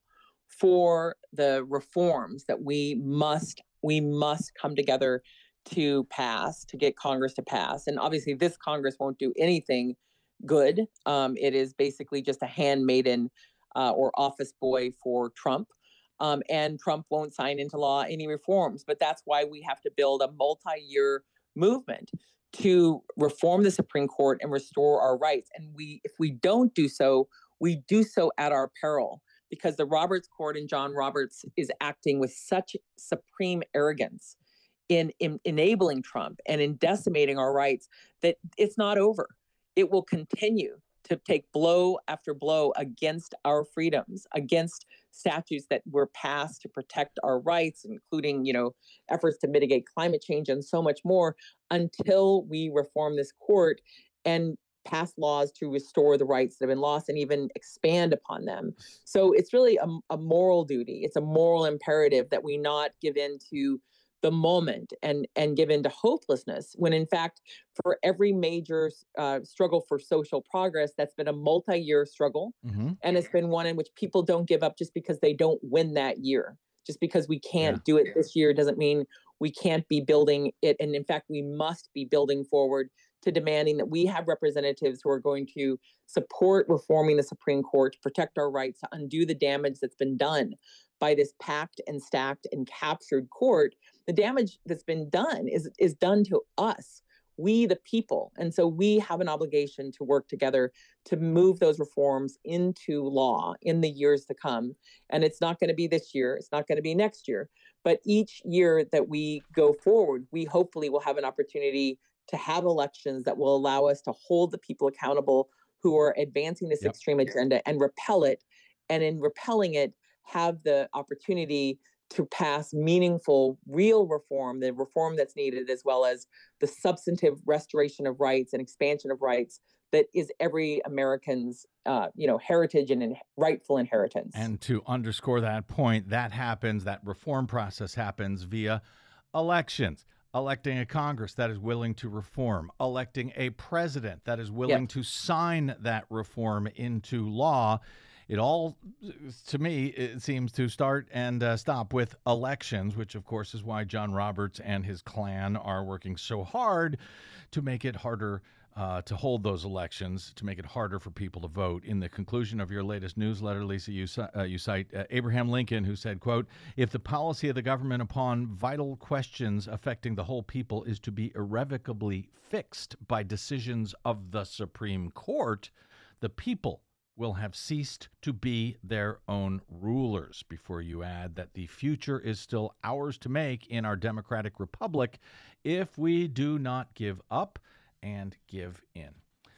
Speaker 5: for the reforms that we must we must come together to pass, to get Congress to pass. And obviously, this Congress won't do anything good. Um, it is basically just a handmaiden uh, or office boy for Trump. Um, and Trump won't sign into law any reforms. But that's why we have to build a multi-year movement to reform the Supreme Court and restore our rights. And we, if we don't do so, we do so at our peril, because the Roberts Court and John Roberts is acting with such supreme arrogance in, in enabling Trump and in decimating our rights that it's not over. It will continue to take blow after blow against our freedoms, against statutes that were passed to protect our rights, including, you know, efforts to mitigate climate change and so much more, until we reform this court and pass laws to restore the rights that have been lost and even expand upon them. So it's really a, a moral duty. It's a moral imperative that we not give in to the moment and and give in to hopelessness, when in fact, for every major uh, struggle for social progress, that's been a multi-year struggle.
Speaker 2: Mm-hmm.
Speaker 5: And it's been one in which people don't give up just because they don't win that year. Just because we can't
Speaker 2: Yeah.
Speaker 5: do it this year doesn't mean we can't be building it. And in fact, we must be building forward to demanding that we have representatives who are going to support reforming the Supreme Court, to protect our rights, to undo the damage that's been done by this packed and stacked and captured court. The damage that's been done is, is done to us, we the people. And so we have an obligation to work together to move those reforms into law in the years to come. And it's not going to be this year. It's not going to be next year. But each year that we go forward, we hopefully will have an opportunity to have elections that will allow us to hold the people accountable who are advancing this
Speaker 2: Yep.
Speaker 5: extreme agenda and repel it. And in repelling it, have the opportunity to pass meaningful, real reform, the reform that's needed, as well as the substantive restoration of rights and expansion of rights that is every American's, uh, you know, heritage and in- rightful inheritance.
Speaker 2: And to underscore that point, that happens, that reform process happens via elections. Electing a Congress that is willing to reform, electing a president that is willing
Speaker 5: Yep.
Speaker 2: to sign that reform into law. It all, to me, it seems to start and uh, stop with elections, which, of course, is why John Roberts and his clan are working so hard to make it harder uh, to hold those elections, to make it harder for people to vote. In the conclusion of your latest newsletter, Lisa, you, uh, you cite uh, Abraham Lincoln, who said, quote, "If the policy of the government upon vital questions affecting the whole people is to be irrevocably fixed by decisions of the Supreme Court, the people will have ceased to be their own rulers," before you add that the future is still ours to make in our democratic republic if we do not give up and give in.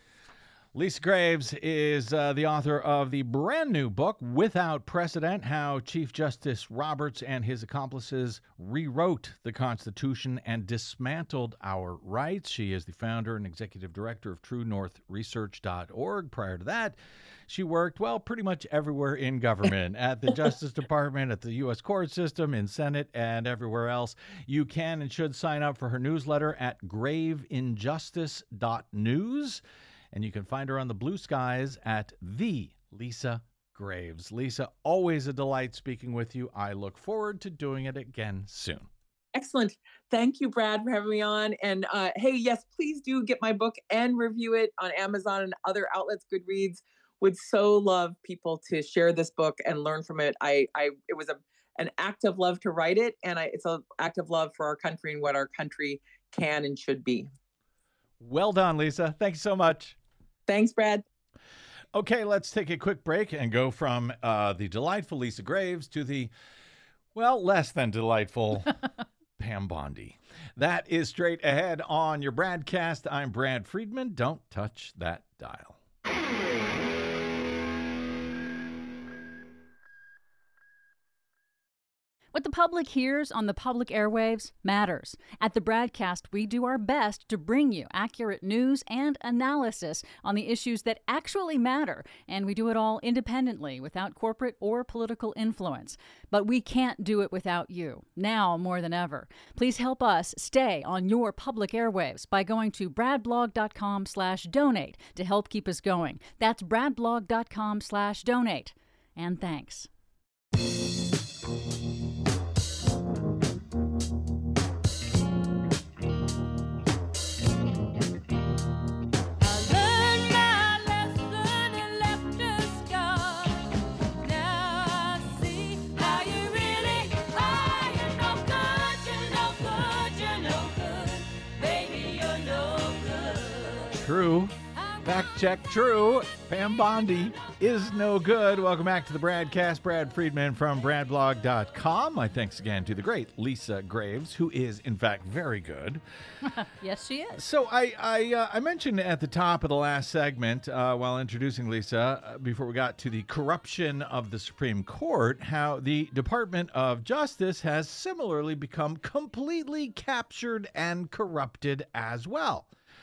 Speaker 2: Lisa Graves is uh, the author of the brand new book, Without Precedent: How Chief Justice Roberts and His Accomplices Rewrote the Constitution and Dismantled Our Rights. She is the founder and executive director of True North Research dot org. Prior to that, she worked, well, pretty much everywhere in government, at the Justice Department, at the U S court system, in Senate, and everywhere else. You can and should sign up for her newsletter at grave injustice dot news. And you can find her on the blue skies at the Lisa Graves. Lisa, always a delight speaking with you. I look forward to doing it again soon.
Speaker 5: Excellent. Thank you, Brad, for having me on. And uh, hey, yes, please do get my book and review it on Amazon and other outlets. Goodreads. Would so love people to share this book and learn from it. I, I, it was a an act of love to write it, and I, it's an act of love for our country and what our country can and should be.
Speaker 2: Well done, Lisa. Thank you so much.
Speaker 5: Thanks, Brad.
Speaker 2: Okay, let's take a quick break and go from uh, the delightful Lisa Graves to the, well, less than delightful Pam Bondi. That is straight ahead on your Bradcast. I'm Brad Friedman. Don't touch that dial.
Speaker 4: What the public hears on the public airwaves matters. At the Bradcast, we do our best to bring you accurate news and analysis on the issues that actually matter, and we do it all independently, without corporate or political influence. But we can't do it without you, now more than ever. Please help us stay on your public airwaves by going to bradblog.com slash donate to help keep us going. That's bradblog.com slash donate. And thanks.
Speaker 2: True. Fact check true. Pam Bondi is no good. Welcome back to the Bradcast. Brad Friedman from bradblog dot com. My thanks again to the great Lisa Graves, who is, in fact, very good.
Speaker 4: Yes, she is.
Speaker 2: So I I, uh, I mentioned at the top of the last segment, uh, while introducing Lisa, uh, before we got to the corruption of the Supreme Court, how the Department of Justice has similarly become completely captured and corrupted as well.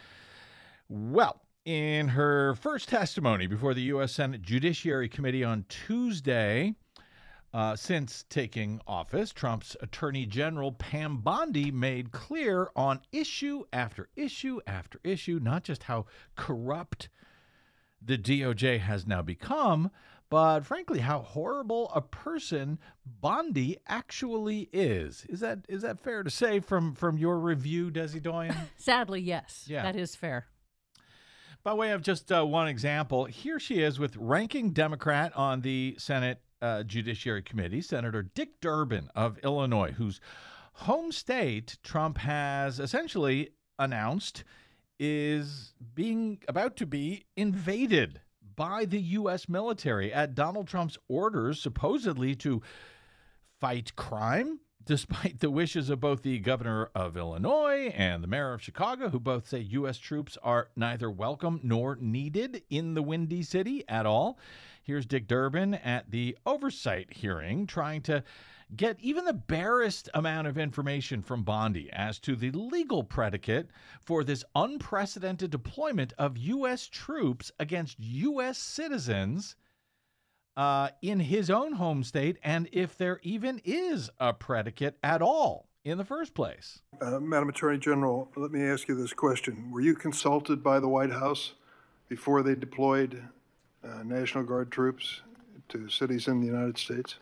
Speaker 2: Well, in her first testimony before the U S Senate Judiciary Committee on Tuesday, uh, since taking office, Trump's Attorney General Pam Bondi made clear on issue after issue after issue, not just how corrupt the D O J has now become, but frankly, how horrible a person Bondi actually is. Is that is that fair to say from, from your review, Desi Doyen?
Speaker 4: Sadly, yes.
Speaker 2: Yeah.
Speaker 4: That is fair.
Speaker 2: By way of just uh, one example, here she is with ranking Democrat on the Senate uh, Judiciary Committee, Senator Dick Durbin of Illinois, whose home state Trump has essentially announced is being about to be invaded by the U S military at Donald Trump's orders, supposedly to fight crime, despite the wishes of both the governor of Illinois and the mayor of Chicago, who both say U S troops are neither welcome nor needed in the Windy City at all. Here's Dick Durbin at the oversight hearing trying to get even the barest amount of information from Bondi as to the legal predicate for this unprecedented deployment of U S troops against U S citizens Uh, in his own home state, and if there even is a predicate at all in the first place.
Speaker 6: Uh, Madam Attorney General, let me ask you this question. Were you consulted by the White House before they deployed uh, National Guard troops to cities in the United States?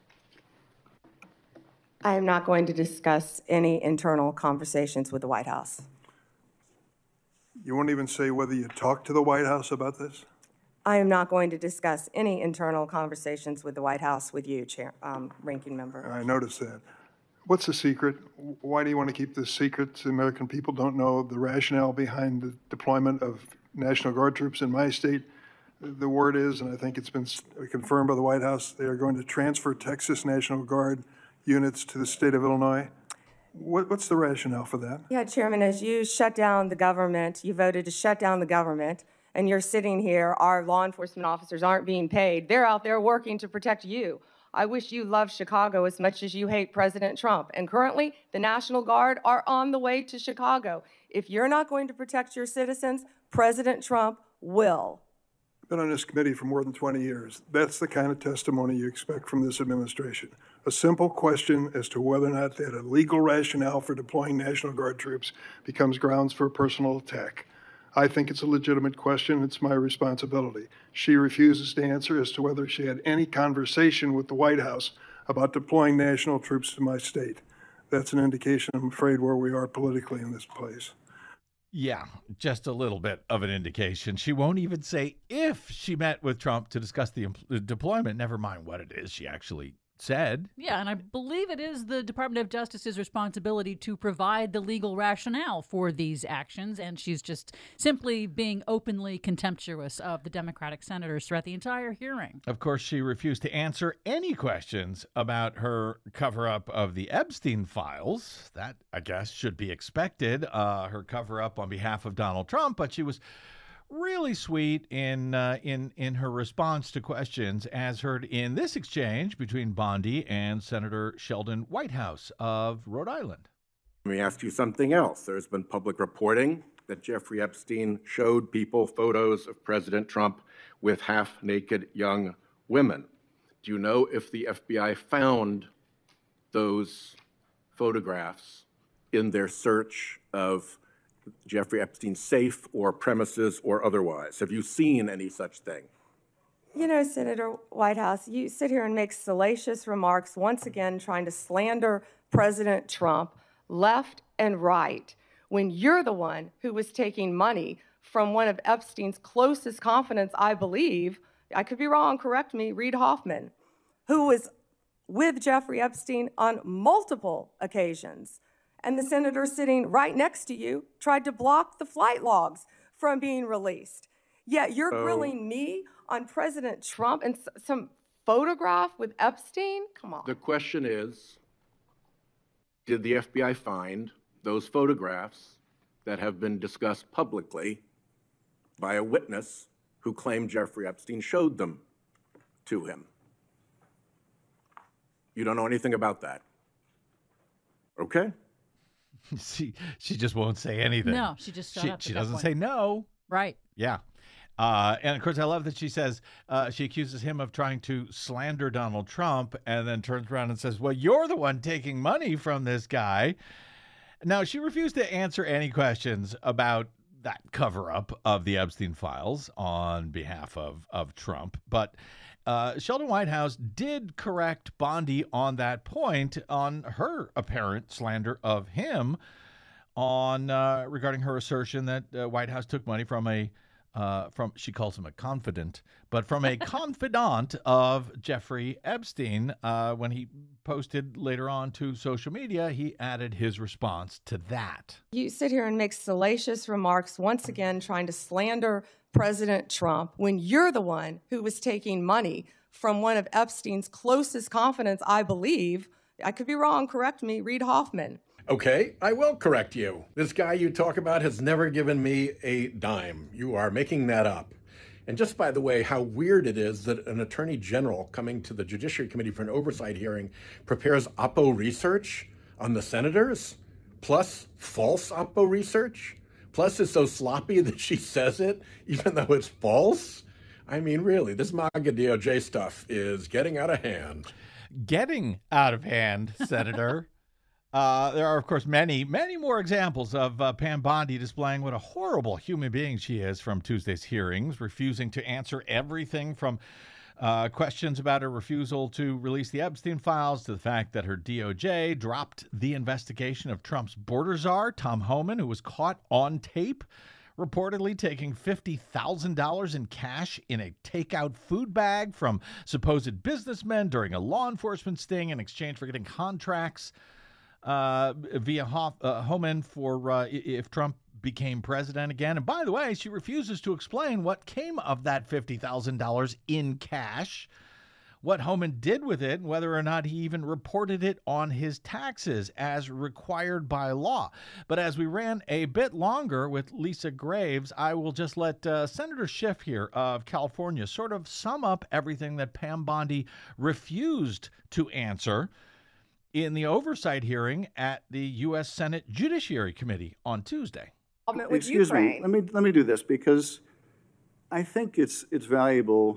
Speaker 7: I am not going to discuss any internal conversations with the White House.
Speaker 6: You won't even say whether you talked to the White House about this?
Speaker 7: I am not going to discuss any internal conversations with the White House with you, Chair, um, Ranking Member.
Speaker 6: I noticed that. What's the secret? Why do you want to keep this secret? The American people don't know the rationale behind the deployment of National Guard troops in my state. The word is, and I think it's been confirmed by the White House, they are going to transfer Texas National Guard units to the state of Illinois. What, what's the rationale for that?
Speaker 7: Yeah, Chairman, as you shut down the government, you voted to shut down the government, and you're sitting here, our law enforcement officers aren't being paid. They're out there working to protect you. I wish you loved Chicago as much as you hate President Trump. And currently, the National Guard are on the way to Chicago. If you're not going to protect your citizens, President Trump will.
Speaker 6: I've been on this committee for more than twenty years. That's the kind of testimony you expect from this administration. A simple question as to whether or not they had a legal rationale for deploying National Guard troops becomes grounds for a personal attack. I think it's a legitimate question. It's my responsibility. She refuses to answer as to whether she had any conversation with the White House about deploying national troops to my state. That's an indication, I'm afraid, where we are politically in this place.
Speaker 2: Yeah, just a little bit of an indication. She won't even say if she met with Trump to discuss the, the deployment, never mind what it is she actually said.
Speaker 4: Yeah, and I believe it is the Department of Justice's responsibility to provide the legal rationale for these actions, and she's just simply being openly contemptuous of the Democratic senators throughout the entire hearing.
Speaker 2: Of course, she refused to answer any questions about her cover-up of the Epstein files. That, I guess, should be expected, uh, her cover-up on behalf of Donald Trump, but she was really sweet in uh, in in her response to questions, as heard in this exchange between Bondi and Senator Sheldon Whitehouse of Rhode Island.
Speaker 8: Let me ask you something else. There's been public reporting that Jeffrey Epstein showed people photos of President Trump with half-naked young women. Do you know if the F B I found those photographs in their search of Jeffrey Epstein's safe or premises or otherwise? Have you seen any such thing?
Speaker 7: You know, Senator Whitehouse, you sit here and make salacious remarks, once again trying to slander President Trump left and right, when you're the one who was taking money from one of Epstein's closest confidants, I believe, I could be wrong, correct me, Reid Hoffman, who was with Jeffrey Epstein on multiple occasions. And the senator sitting right next to you tried to block the flight logs from being released. Yet you're
Speaker 8: Oh.
Speaker 7: grilling me on President Trump and s- some photograph with Epstein? Come on.
Speaker 8: The question is, did the F B I find those photographs that have been discussed publicly by a witness who claimed Jeffrey Epstein showed them to him? You don't know anything about that. Okay.
Speaker 2: she she just won't say anything.
Speaker 4: No, she just shut
Speaker 2: she,
Speaker 4: up at
Speaker 2: she
Speaker 4: that
Speaker 2: doesn't
Speaker 4: point.
Speaker 2: say no.
Speaker 4: Right.
Speaker 2: Yeah. Uh, and of course, I love that she says uh, she accuses him of trying to slander Donald Trump, and then turns around and says, well, you're the one taking money from this guy. Now, she refused to answer any questions about that cover up of the Epstein files on behalf of, of Trump. But uh, Sheldon Whitehouse did correct Bondi on that point, on her apparent slander of him, on uh, regarding her assertion that uh, Whitehouse took money from a Uh, from, she calls him a confidant, but from a confidant of Jeffrey Epstein. Uh, when he posted later on to social media, he added his response to that.
Speaker 7: You sit here and make salacious remarks, once again trying to slander President Trump, when you're the one who was taking money from one of Epstein's closest confidants, I believe. I could be wrong, correct me, Reid Hoffman.
Speaker 8: Okay, I will correct you. This guy you talk about has never given me a dime. You are making that up. And just by the way, how weird it is that an attorney general coming to the Judiciary Committee for an oversight hearing prepares Oppo research on the senators, plus false Oppo research, plus is so sloppy that she says it, even though it's false. I mean, really, this MAGA D O J stuff is getting out of hand.
Speaker 2: Getting out of hand, Senator. Uh, there are, of course, many, many more examples of uh, Pam Bondi displaying what a horrible human being she is from Tuesday's hearings, refusing to answer everything from uh, questions about her refusal to release the Epstein files to the fact that her D O J dropped the investigation of Trump's border czar, Tom Homan, who was caught on tape reportedly taking fifty thousand dollars in cash in a takeout food bag from supposed businessmen during a law enforcement sting in exchange for getting contracts Uh, via Hoff, uh, Homan for uh, if Trump became president again. And by the way, she refuses to explain what came of that fifty thousand dollars in cash, what Homan did with it, and whether or not he even reported it on his taxes as required by law. But as we ran a bit longer with Lisa Graves, I will just let uh, Senator Schiff here of California sort of sum up everything that Pam Bondi refused to answer in the oversight hearing at the U S Senate Judiciary Committee on Tuesday.
Speaker 7: With
Speaker 9: Excuse me,
Speaker 7: Ukraine.
Speaker 9: let me, let me do this, because I think it's, it's valuable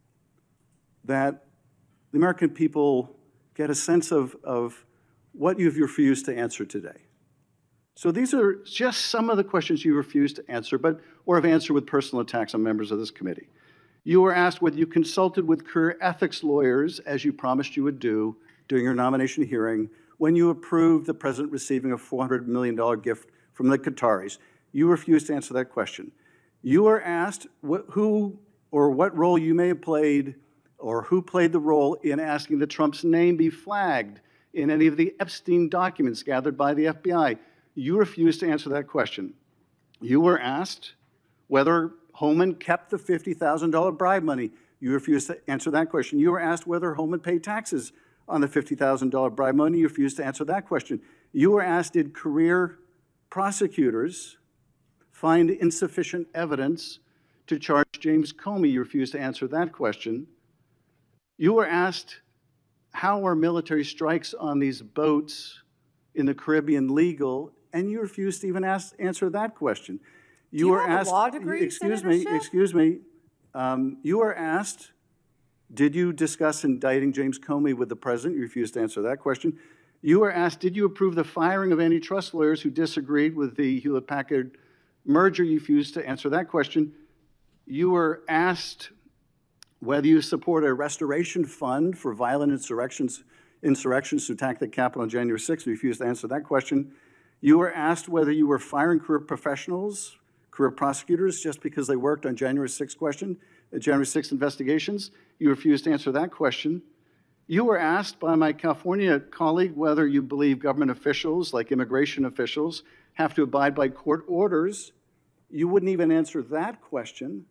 Speaker 9: that the American people get a sense of, of what you've refused to answer today. So these are just some of the questions you refused to answer, but, or have answered with personal attacks on members of this committee. You were asked whether you consulted with career ethics lawyers, as you promised you would do, during your nomination hearing when you approved the president receiving a four hundred million dollars gift from the Qataris. You refused to answer that question. You were asked wh- who or what role you may have played or who played the role in asking that Trump's name be flagged in any of the Epstein documents gathered by the F B I? You refused to answer that question. You were asked whether Holman kept the fifty thousand dollars bribe money. You refused to answer that question. You were asked whether Holman paid taxes on the fifty thousand dollars bribe money. You refused to answer that question. You were asked, did career prosecutors find insufficient evidence to charge James Comey? You refused to answer that question. You were asked, how are military strikes on these boats in the Caribbean legal? And you refused to even ask, answer that question. You,
Speaker 7: Do you
Speaker 9: were
Speaker 7: have
Speaker 9: asked,
Speaker 7: a law degree,
Speaker 9: excuse
Speaker 7: Senator
Speaker 9: me,
Speaker 7: Schiff?
Speaker 9: excuse me. Um, you were asked, did you discuss indicting James Comey with the president? You refused to answer that question. You were asked, did you approve the firing of antitrust lawyers who disagreed with the Hewlett-Packard merger? You refused to answer that question. You were asked whether you support a restoration fund for violent insurrections, insurrections to attack the Capitol on January sixth. You refused to answer that question. You were asked whether you were firing career professionals, career prosecutors, just because they worked on January sixth question, uh, January sixth investigations. You refused to answer that question. You were asked by my California colleague whether you believe government officials, like immigration officials, have to abide by court orders. You wouldn't even answer that question.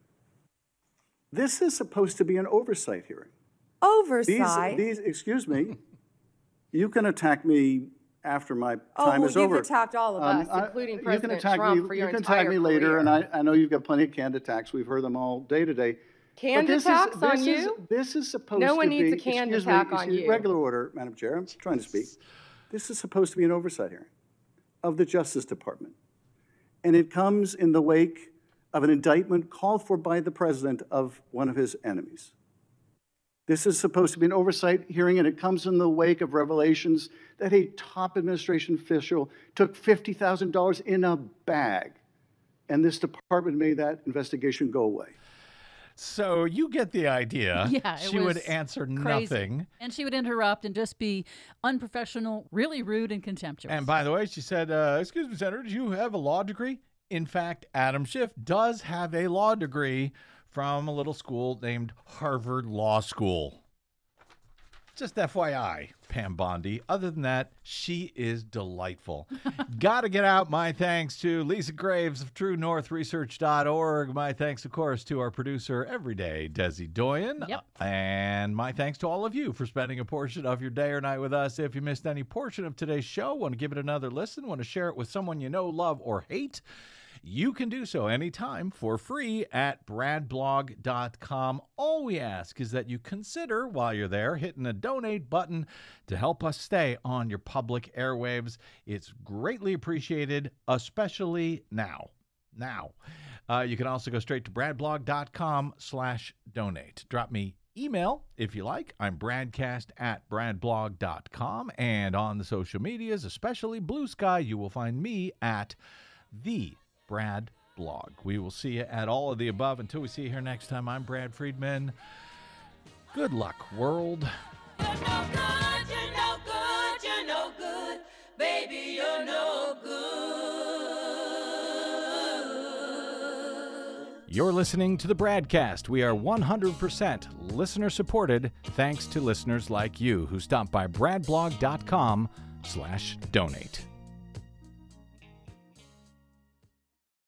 Speaker 9: This is supposed to be an oversight hearing.
Speaker 7: Oversight?
Speaker 9: These, these excuse me, you can attack me after my
Speaker 7: Oh,
Speaker 9: time
Speaker 7: well,
Speaker 9: is
Speaker 7: you've
Speaker 9: over.
Speaker 7: attacked all of
Speaker 9: Um,
Speaker 7: us,
Speaker 9: I-
Speaker 7: including
Speaker 9: you can
Speaker 7: President
Speaker 9: attack
Speaker 7: Trump,
Speaker 9: me,
Speaker 7: for your
Speaker 9: You can
Speaker 7: entire
Speaker 9: attack me later,
Speaker 7: career.
Speaker 9: and I, I know you've got plenty of canned attacks. We've heard them all day to day.
Speaker 7: Canned
Speaker 9: But this
Speaker 7: attacks
Speaker 9: is,
Speaker 7: on
Speaker 9: this
Speaker 7: you?
Speaker 9: Is, this is supposed
Speaker 7: No
Speaker 9: to
Speaker 7: one
Speaker 9: be.
Speaker 7: needs a canned
Speaker 9: excuse
Speaker 7: attack
Speaker 9: me,
Speaker 7: on
Speaker 9: excuse-
Speaker 7: you.
Speaker 9: Regular order, Madam Chair. I'm trying to speak. This is supposed to be an oversight hearing of the Justice Department. And it comes in the wake of an indictment called for by the president of one of his enemies. This is supposed to be an oversight hearing, and it comes in the wake of revelations that a top administration official took fifty thousand dollars in a bag, and this department made that investigation go away.
Speaker 2: So you get the idea.
Speaker 4: Yeah, it
Speaker 2: she would
Speaker 4: was
Speaker 2: answer
Speaker 4: crazy.
Speaker 2: nothing.
Speaker 4: And she would interrupt and just be unprofessional, really rude and contemptuous.
Speaker 2: And by the way, she said, uh, excuse me, Senator, do you have a law degree? In fact, Adam Schiff does have a law degree from a little school named Harvard Law School. Just F Y I, Pam Bondi. Other than that, she is delightful. Gotta get out my thanks to Lisa Graves of True North Research dot org. My thanks, of course, to our producer every day, Desi Doyen.
Speaker 4: Yep.
Speaker 2: And my thanks to all of you for spending a portion of your day or night with us. If you missed any portion of today's show, want to give it another listen, want to share it with someone you know, love, or hate, you can do so anytime for free at brad blog dot com. All we ask is that you consider, while you're there, hitting the donate button to help us stay on your public airwaves. It's greatly appreciated, especially now. Now. Uh, you can also go straight to brad blog dot com slash donate. Drop me email if you like. I'm bradcast at brad blog dot com. And on the social medias, especially Blue Sky, you will find me at the Brad Blog. We will see you at all of the above. Until we see you here next time, I'm Brad Friedman. Good luck, world.
Speaker 10: You're no good, you're no good, you're no good. Baby, you're no good.
Speaker 2: You're listening to the Bradcast. We are one hundred percent listener supported thanks to listeners like you who stop by brad blog dot com slash donate.